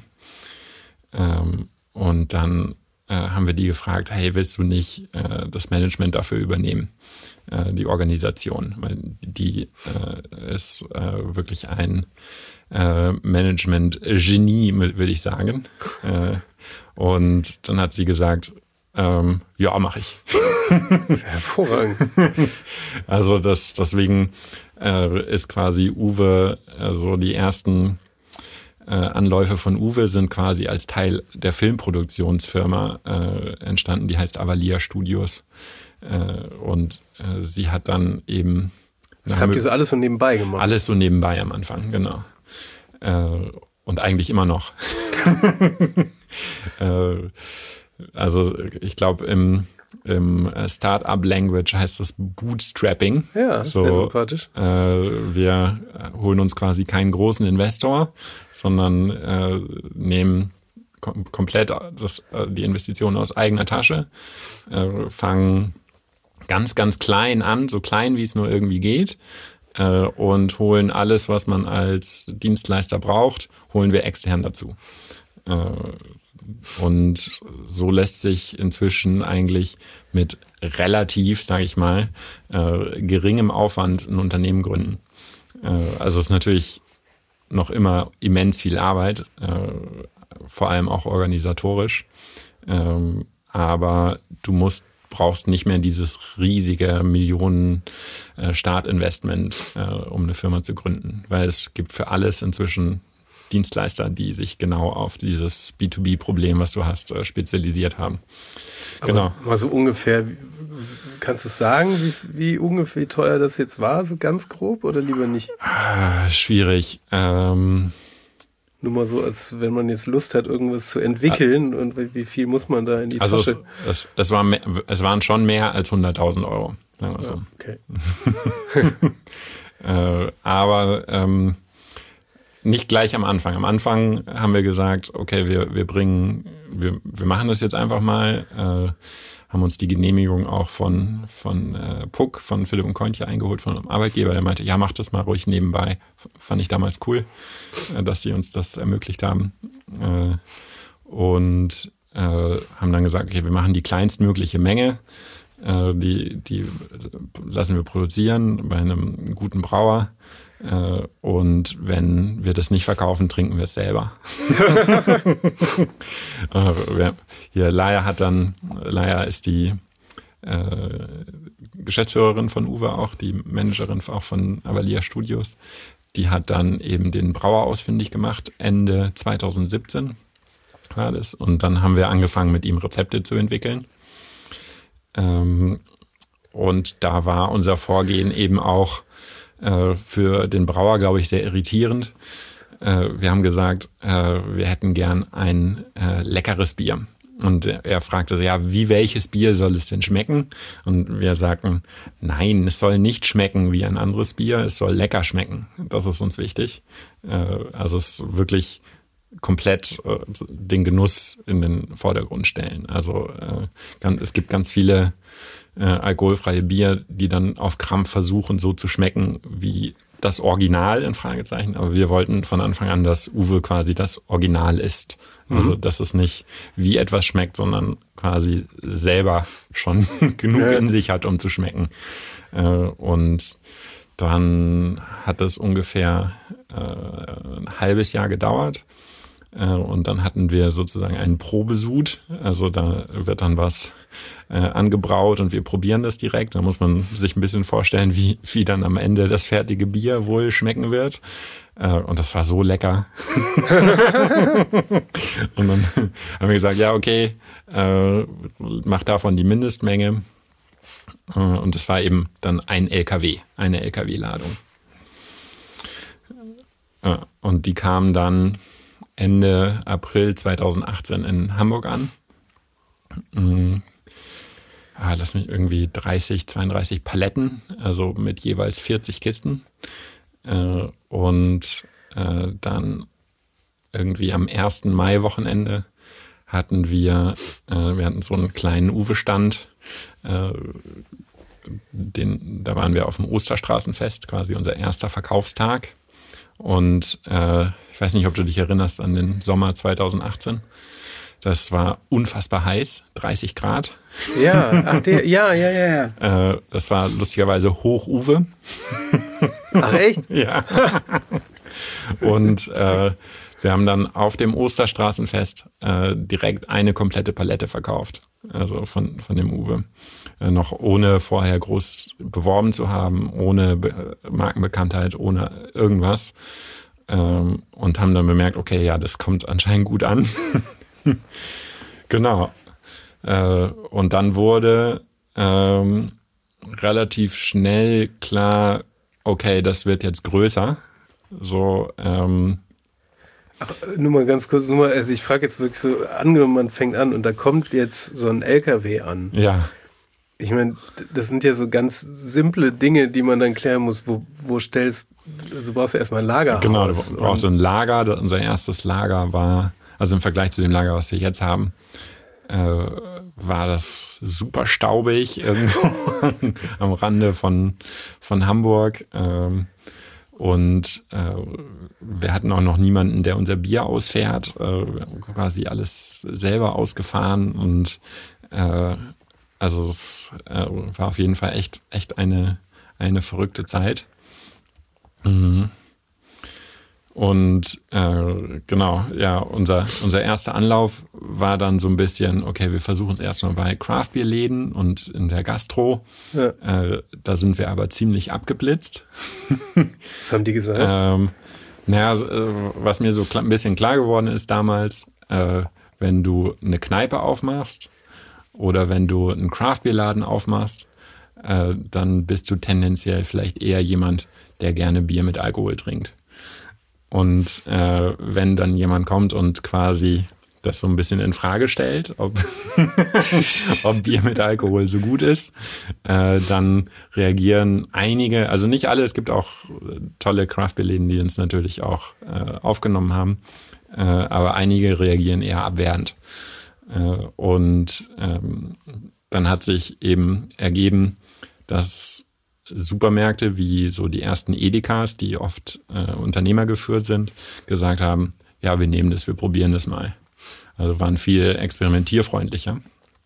Und dann haben wir die gefragt, hey, willst du nicht das Management dafür übernehmen, die Organisation? Weil die ist wirklich ein Management-Genie, würde ich sagen. Und dann hat sie gesagt, ja, mache ich. Hervorragend. Also deswegen ist quasi Uwe, so die ersten Anläufe von Uwe sind quasi als Teil der Filmproduktionsfirma entstanden, die heißt Avalia Studios. Und sie hat dann eben... Das habt ihr so alles so nebenbei gemacht? Alles so nebenbei am Anfang, genau. Und eigentlich immer noch. Also ich glaube, im Startup-Language heißt das Bootstrapping. Ja, so, sehr sympathisch. Wir holen uns quasi keinen großen Investor, sondern nehmen komplett die Investition aus eigener Tasche, fangen ganz, ganz klein an, so klein, wie es nur irgendwie geht, und holen alles, was man als Dienstleister braucht, holen wir extern dazu. Und so lässt sich inzwischen eigentlich mit relativ, sage ich mal, geringem Aufwand ein Unternehmen gründen. Also es ist natürlich noch immer immens viel Arbeit, vor allem auch organisatorisch. Aber du brauchst nicht mehr dieses riesige Millionen Startinvestment, um eine Firma zu gründen. Weil es gibt für alles inzwischen Dienstleister, die sich genau auf dieses B2B-Problem, was du hast, spezialisiert haben. Aber genau. Mal so ungefähr, kannst du sagen, wie ungefähr teuer das jetzt war, so ganz grob oder lieber nicht? Schwierig. Nur mal so, als wenn man jetzt Lust hat, irgendwas zu entwickeln und wie viel muss man da in die Tasche? Also es waren schon mehr als 100.000 Euro, sagen wir so. Okay. Aber nicht gleich am Anfang. Am Anfang haben wir gesagt, okay, wir machen das jetzt einfach mal, haben uns die Genehmigung auch von Puck, von Philipp und Kointje eingeholt, von einem Arbeitgeber, der meinte, ja, mach das mal ruhig nebenbei. Fand ich damals cool, dass sie uns das ermöglicht haben. Und haben dann gesagt, okay, wir machen die kleinstmögliche Menge, die lassen wir produzieren bei einem guten Brauer. Und wenn wir das nicht verkaufen, trinken wir es selber. Laia ist die Geschäftsführerin von Uwe auch, die Managerin auch von Avalia Studios. Die hat dann eben den Brauer ausfindig gemacht, Ende 2017 war das. Und dann haben wir angefangen, mit ihm Rezepte zu entwickeln. Und da war unser Vorgehen eben auch für den Brauer, glaube ich, sehr irritierend. Wir haben gesagt, wir hätten gern ein leckeres Bier. Und er fragte, ja, welches Bier soll es denn schmecken? Und wir sagten, nein, es soll nicht schmecken wie ein anderes Bier, es soll lecker schmecken. Das ist uns wichtig. Also es ist wirklich komplett den Genuss in den Vordergrund stellen. Also es gibt ganz viele alkoholfreie Bier, die dann auf Krampf versuchen, so zu schmecken wie das Original, in Fragezeichen. Aber wir wollten von Anfang an, dass Uwe quasi das Original ist. Also, dass es nicht wie etwas schmeckt, sondern quasi selber schon genug in sich hat, um zu schmecken. Und dann hat es ungefähr ein halbes Jahr gedauert. Und dann hatten wir sozusagen einen Probesud. Also da wird dann was angebraut und wir probieren das direkt. Da muss man sich ein bisschen vorstellen, wie dann am Ende das fertige Bier wohl schmecken wird. Und das war so lecker. Und dann haben wir gesagt, ja, okay, mach davon die Mindestmenge. Und es war eben dann eine LKW-Ladung. Und die kam dann Ende April 2018 in Hamburg an. Lass mich irgendwie 32 Paletten, also mit jeweils 40 Kisten. Und dann irgendwie am 1. Mai-Wochenende hatten wir hatten so einen kleinen Uwe-Stand. Da waren wir auf dem Osterstraßenfest, quasi unser erster Verkaufstag. Und ich weiß nicht, ob du dich erinnerst an den Sommer 2018. Das war unfassbar heiß, 30 Grad. Ja, ja. Das war lustigerweise Hoch-Uwe. Ach echt? Ja. Und wir haben dann auf dem Osterstraßenfest direkt eine komplette Palette verkauft. Also von dem Uwe. Noch ohne vorher groß beworben zu haben, ohne Markenbekanntheit, ohne irgendwas. Und haben dann bemerkt, okay, ja, das kommt anscheinend gut an. Genau. Und dann wurde relativ schnell klar, okay, das wird jetzt größer. So, Ach, nur mal ganz kurz, also ich frage jetzt wirklich so, angenommen, man fängt an und da kommt jetzt so ein LKW an. Ja. Ich meine, das sind ja so ganz simple Dinge, die man dann klären muss. Wo stellst du? Also brauchst du erstmal ein Lagerhaus. Genau, du brauchst ein Lager. Unser erstes Lager war also im Vergleich zu dem Lager, was wir jetzt haben, war das super staubig irgendwo am Rande von Hamburg. Und wir hatten auch noch niemanden, der unser Bier ausfährt. Wir haben quasi alles selber ausgefahren. Und also es war auf jeden Fall echt eine verrückte Zeit. Mhm. Und genau, ja, unser erster Anlauf war dann so ein bisschen, okay, wir versuchen es erstmal bei Craft-Bier-Läden und in der Gastro. Ja. Da sind wir aber ziemlich abgeblitzt. Was haben die gesagt? Was mir so ein bisschen klar geworden ist damals, wenn du eine Kneipe aufmachst oder wenn du einen Craft-Bier-Laden aufmachst, dann bist du tendenziell vielleicht eher jemand, der gerne Bier mit Alkohol trinkt. Und wenn dann jemand kommt und quasi das so ein bisschen in Frage stellt, ob Bier mit Alkohol so gut ist, dann reagieren einige, also nicht alle, es gibt auch tolle Craft-Bier-Läden, die uns natürlich auch aufgenommen haben, aber einige reagieren eher abwehrend. Und dann hat sich eben ergeben, dass Supermärkte wie so die ersten Edekas, die oft unternehmergeführt sind, gesagt haben, ja, wir nehmen das, wir probieren das mal. Also waren viel experimentierfreundlicher.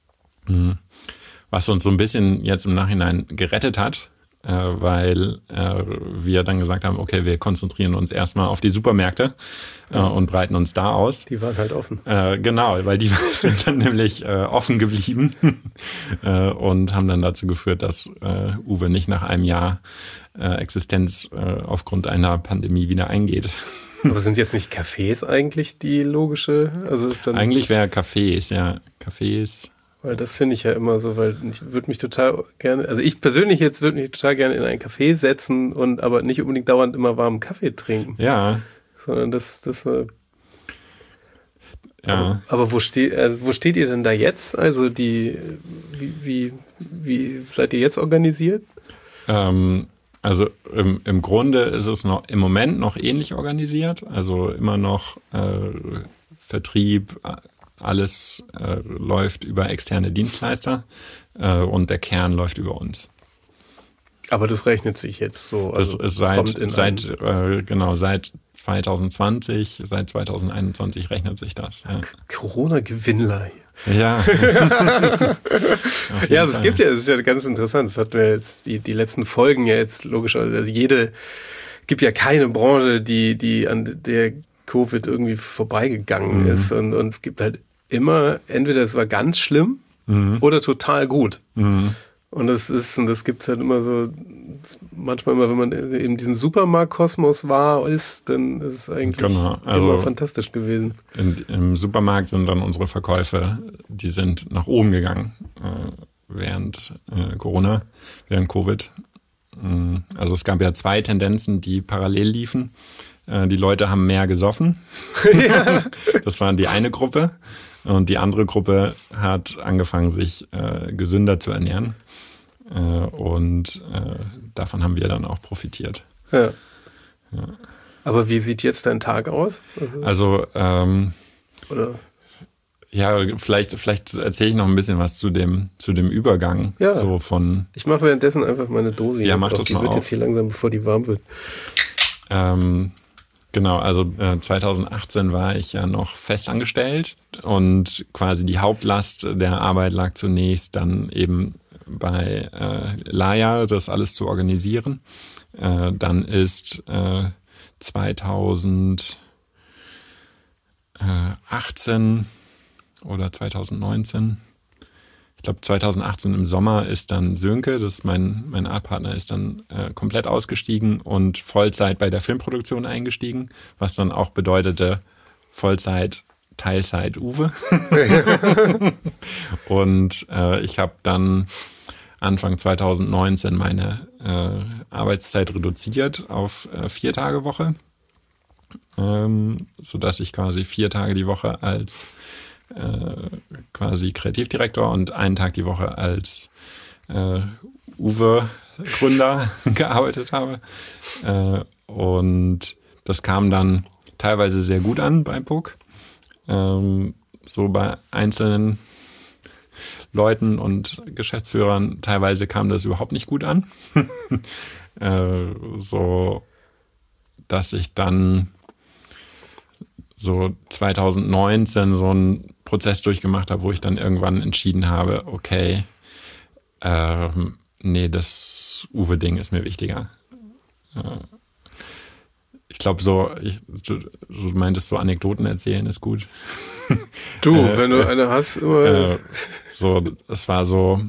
Was uns so ein bisschen jetzt im Nachhinein gerettet hat, weil wir dann gesagt haben, okay, wir konzentrieren uns erstmal auf die Supermärkte und breiten uns da aus. Die waren halt offen. Genau, weil die sind dann nämlich offen geblieben und haben dann dazu geführt, dass Uwe nicht nach einem Jahr Existenz aufgrund einer Pandemie wieder eingeht. Aber sind jetzt nicht Cafés eigentlich die logische? Also ist dann eigentlich wäre Cafés, ja. Cafés. Weil das finde ich ja immer so, weil ich würde mich total gerne, also ich persönlich jetzt würde mich total gerne in ein Café setzen und aber nicht unbedingt dauernd immer warmen Kaffee trinken. Ja. Sondern das war. Ja. Aber wo steht ihr denn da jetzt? Also wie seid ihr jetzt organisiert? Also im Grunde ist es noch im Moment noch ähnlich organisiert. Also immer noch Vertrieb, alles läuft über externe Dienstleister und der Kern läuft über uns. Aber das rechnet sich jetzt so. Also das ist seit 2020, seit 2021 rechnet sich das. Ja. Corona-Gewinnler hier. Ja. Ja, das gibt ja, das ist ja ganz interessant. Das hatten wir jetzt die letzten Folgen ja jetzt logischerweise. Also gibt ja keine Branche, die an der Covid irgendwie vorbeigegangen ist. Und es gibt halt immer, entweder es war ganz schlimm oder total gut. Und das gibt's halt immer so, manchmal immer, wenn man in diesem Supermarkt-Kosmos ist, dann ist es eigentlich immer fantastisch gewesen. Im Supermarkt sind dann unsere Verkäufe, die sind nach oben gegangen während Corona, während Covid. Also es gab ja 2 Tendenzen, die parallel liefen. Die Leute haben mehr gesoffen. Ja. Das war die eine Gruppe. Und die andere Gruppe hat angefangen, sich gesünder zu ernähren. Und davon haben wir dann auch profitiert. Ja. Aber wie sieht jetzt dein Tag aus? Also, oder? Ja, vielleicht erzähle ich noch ein bisschen was zu dem Übergang. Ja. So von. Ich mache währenddessen einfach meine Dose. Ja, mach das mal auf. Die wird jetzt hier langsam, bevor die warm wird. Genau, also 2018 war ich ja noch fest angestellt und quasi die Hauptlast der Arbeit lag zunächst dann eben bei Laia, das alles zu organisieren. Dann ist 2018 oder 2019, ich glaube 2018 im Sommer ist dann Sönke, das ist mein Artpartner, ist dann komplett ausgestiegen und Vollzeit bei der Filmproduktion eingestiegen, was dann auch bedeutete Vollzeit, Teilzeit Uwe. Und ich habe dann Anfang 2019 meine Arbeitszeit reduziert auf 4-Tage-Woche, sodass ich quasi 4 Tage die Woche als quasi Kreativdirektor und 1 Tag die Woche als Uwe-Gründer gearbeitet habe. Und das kam dann teilweise sehr gut an bei Puck. so bei einzelnen Leuten und Geschäftsführern teilweise kam das überhaupt nicht gut an. So, dass ich dann so 2019 so einen Prozess durchgemacht habe, wo ich dann irgendwann entschieden habe, okay, nee, das Uwe-Ding ist mir wichtiger. Ich glaube, du meintest, so Anekdoten erzählen ist gut. Du, wenn du eine hast, immer. So, es war so,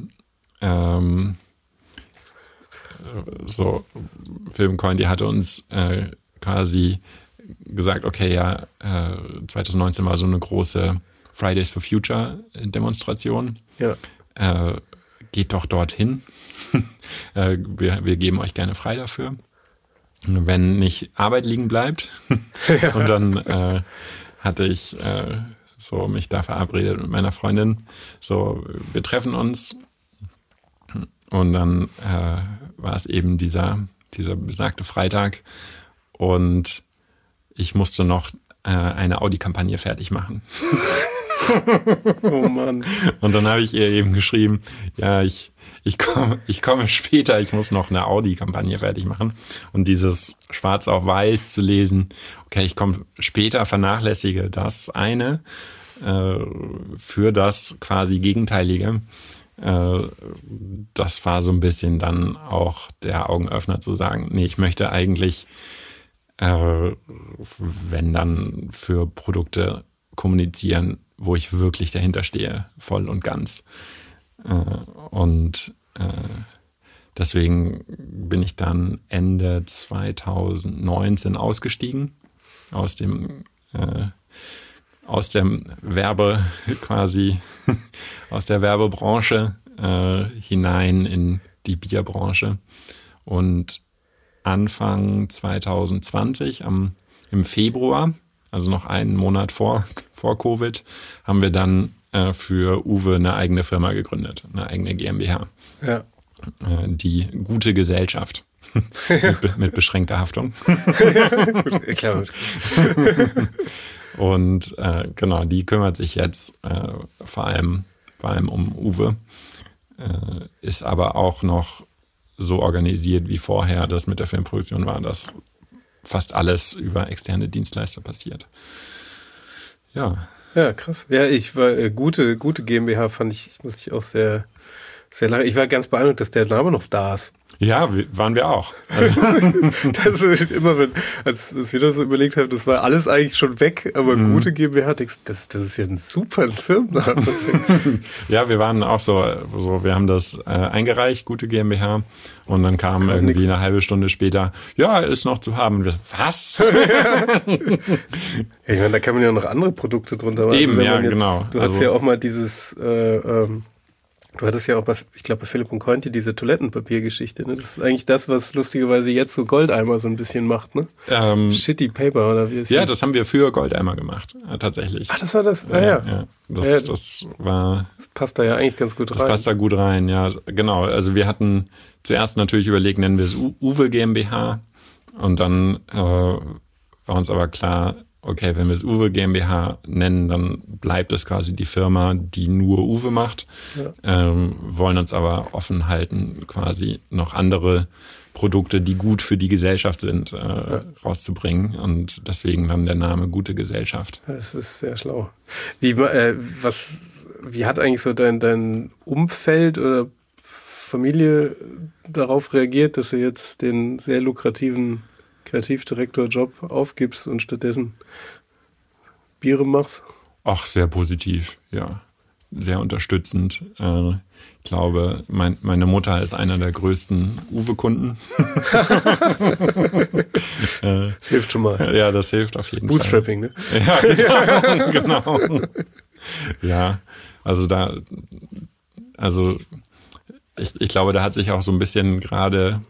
so Filmcoin, die hatte uns quasi gesagt, okay, ja, 2019 war so eine große Fridays for Future Demonstration. Ja. Geht doch dorthin. Wir geben euch gerne frei dafür. Wenn nicht Arbeit liegen bleibt. Ja. Und dann hatte ich so mich da verabredet mit meiner Freundin. So, wir treffen uns. Und dann war es eben dieser besagte Freitag. Und ich musste noch eine Audi-Kampagne fertig machen. Oh Mann. Und dann habe ich ihr eben geschrieben, ja, ich komme später, ich muss noch eine Audi-Kampagne fertig machen. Und dieses Schwarz auf Weiß zu lesen, okay, ich komme später, vernachlässige das eine für das quasi Gegenteilige. Das war so ein bisschen dann auch der Augenöffner zu sagen, nee, ich möchte eigentlich, wenn dann für Produkte kommunizieren, wo ich wirklich dahinter stehe, voll und ganz. Und deswegen bin ich dann Ende 2019 ausgestiegen aus dem Werbe quasi, aus der Werbebranche hinein in die Bierbranche. Und Anfang 2020, im Februar, also noch einen Monat vor Covid, haben wir dann für Uwe eine eigene Firma gegründet, eine eigene GmbH. Ja. Die gute Gesellschaft mit beschränkter Haftung. Klar. Und genau, die kümmert sich jetzt vor allem um Uwe, ist aber auch noch so organisiert wie vorher das mit der Filmproduktion war, dass fast alles über externe Dienstleister passiert. Ja. Ja, krass. Ja, ich war gute GmbH muss ich auch sehr, sehr lange. Ich war ganz beeindruckt, dass der Name noch da ist. Ja, waren wir auch. Also das ist immer, als wir das so überlegt haben, das war alles eigentlich schon weg, aber gute GmbH, das ist ja ein super Firmenname. Ja, wir waren auch so, wir haben das eingereicht, gute GmbH, und dann kam irgendwie eine halbe Stunde später, ja, ist noch zu haben. Wir, was? Ja, ich meine, da kann man ja noch andere Produkte drunter machen. Eben, also, ja, genau. Du hast ja auch mal dieses du hattest ja auch ich glaube bei Philipp und Conti diese Toilettenpapiergeschichte, ne? Das ist eigentlich das, was lustigerweise jetzt so Goldeimer so ein bisschen macht, ne? Shitty Paper oder wie es ja, hieß. das haben wir für Goldeimer gemacht, tatsächlich. Ach, das war das? Ja. Das passt da ja eigentlich ganz gut rein. Das passt da gut rein, ja, genau. Also wir hatten zuerst natürlich überlegt, nennen wir es Uwe GmbH, und dann war uns aber klar, okay, wenn wir es Uwe GmbH nennen, dann bleibt es quasi die Firma, die nur Uwe macht. Ja. Wollen uns aber offen halten, quasi noch andere Produkte, die gut für die Gesellschaft sind, rauszubringen. Und deswegen dann der Name Gute Gesellschaft. Das ist sehr schlau. Wie hat eigentlich so dein Umfeld oder Familie darauf reagiert, dass du jetzt den sehr lukrativen Kreativdirektor-Job aufgibst und stattdessen Biere machst? Ach, sehr positiv, ja. Sehr unterstützend. Ich glaube, meine Mutter ist einer der größten Uwe-Kunden. Das hilft schon mal. Ja, das hilft auf jeden Bootstrapping, Fall. Bootstrapping, ne? Ja, genau. Ja, ich glaube, da hat sich auch so ein bisschen gerade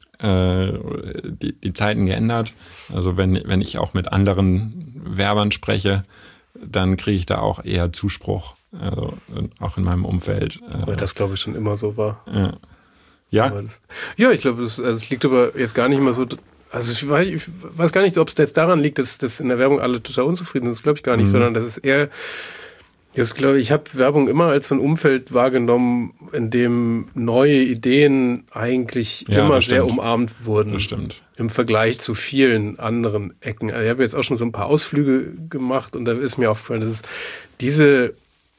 die Zeiten geändert. Also wenn ich auch mit anderen Werbern spreche, dann kriege ich da auch eher Zuspruch, also auch in meinem Umfeld. Weil das, glaube ich, schon immer so war. Ja? Ja, ich glaube, es liegt aber jetzt gar nicht mal so Also ich weiß gar nicht, ob es jetzt daran liegt, dass in der Werbung alle total unzufrieden sind. Das glaube ich gar nicht, sondern das ist eher, ich habe Werbung immer als so ein Umfeld wahrgenommen, in dem neue Ideen eigentlich immer sehr umarmt wurden. Das stimmt. Im Vergleich zu vielen anderen Ecken. Also ich habe jetzt auch schon so ein paar Ausflüge gemacht und da ist mir aufgefallen, dass es diese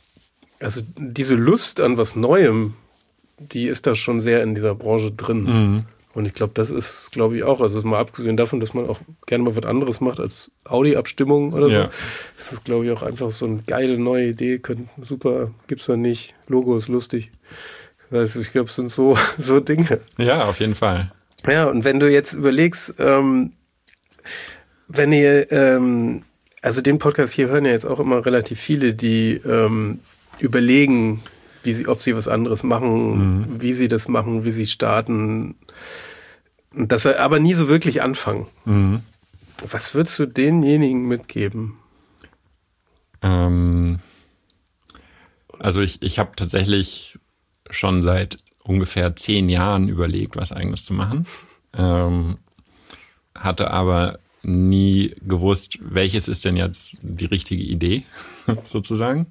Lust an was Neuem, die ist da schon sehr in dieser Branche drin. Mhm. Und ich glaube, das ist, auch, also mal abgesehen davon, dass man auch gerne mal was anderes macht als Audi-Abstimmung oder so, ist das, glaube ich, auch einfach so eine geile neue Idee. Super, gibt's da nicht. Logo ist lustig. Also ich glaube, es sind so Dinge. Ja, auf jeden Fall. Ja, und wenn du jetzt überlegst, wenn ihr, also den Podcast hier hören ja jetzt auch immer relativ viele, die überlegen, ob sie was anderes machen, wie sie das machen, wie sie starten, das aber nie so wirklich anfangen. Mhm. Was würdest du denjenigen mitgeben? Also ich habe tatsächlich schon seit ungefähr 10 Jahren überlegt, was Eigenes zu machen. Hatte aber nie gewusst, welches ist denn jetzt die richtige Idee, sozusagen.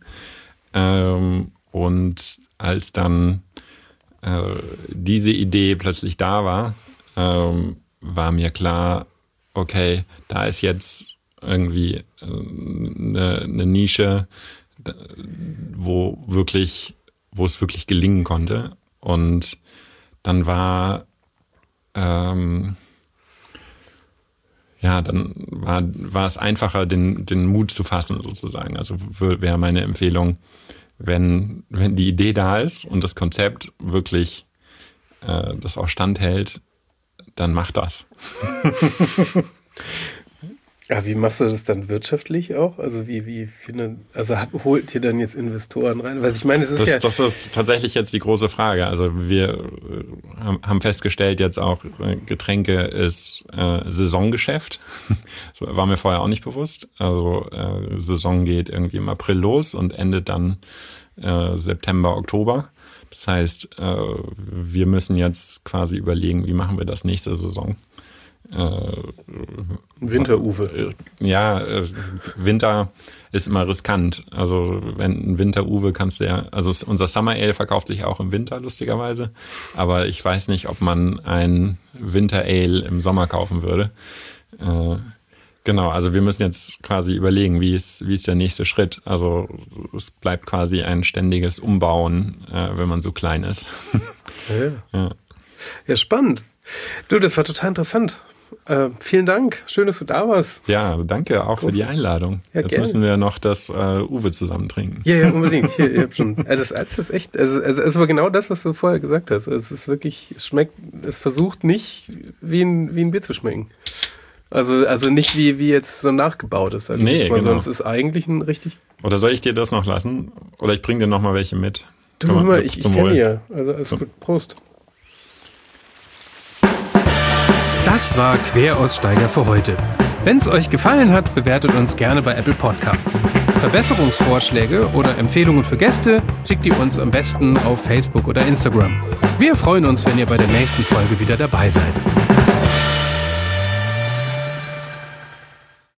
Und als dann diese Idee plötzlich da war, war mir klar, okay, da ist jetzt irgendwie eine Nische, wo es wirklich gelingen konnte. Und dann war es einfacher, den Mut zu fassen, sozusagen. Also wäre meine Empfehlung, wenn die Idee da ist und das Konzept wirklich das auch standhält, dann mach das. Ja, wie machst du das dann wirtschaftlich auch? Also holt ihr dann jetzt Investoren rein? Weil ich meine, das ist tatsächlich jetzt die große Frage. Also wir haben festgestellt, jetzt auch Getränke ist Saisongeschäft. Das war mir vorher auch nicht bewusst. Also Saison geht irgendwie im April los und endet dann September, Oktober. Das heißt, wir müssen jetzt quasi überlegen, wie machen wir das nächste Saison. Winter-Uwe. Ja, Winter ist immer riskant. Also wenn ein Winter-Uwe kannst du also unser Summer Ale verkauft sich auch im Winter, lustigerweise. Aber ich weiß nicht, ob man ein Winter Ale im Sommer kaufen würde. Genau, also wir müssen jetzt quasi überlegen, wie ist der nächste Schritt. Also es bleibt quasi ein ständiges Umbauen, wenn man so klein ist. Ja, spannend. Du, das war total interessant. Vielen Dank. Schön, dass du da warst. Ja, danke auch für die Einladung. Ja, jetzt müssen wir noch das Uwe zusammen trinken. Ja, unbedingt. Hier, ich hab schon. Das ist echt. Also es war genau das, was du vorher gesagt hast. Es ist wirklich, es versucht nicht wie ein Bier zu schmecken. Also nicht wie jetzt so nachgebaut ist. Also nee, genau. Sonst ist eigentlich ein richtig. Oder soll ich dir das noch lassen? Oder ich bringe dir noch mal welche mit. Du, hör mal, ich kenne ja. Also alles gut. Prost. Das war Queraussteiger für heute. Wenn es euch gefallen hat, bewertet uns gerne bei Apple Podcasts. Verbesserungsvorschläge oder Empfehlungen für Gäste schickt ihr uns am besten auf Facebook oder Instagram. Wir freuen uns, wenn ihr bei der nächsten Folge wieder dabei seid.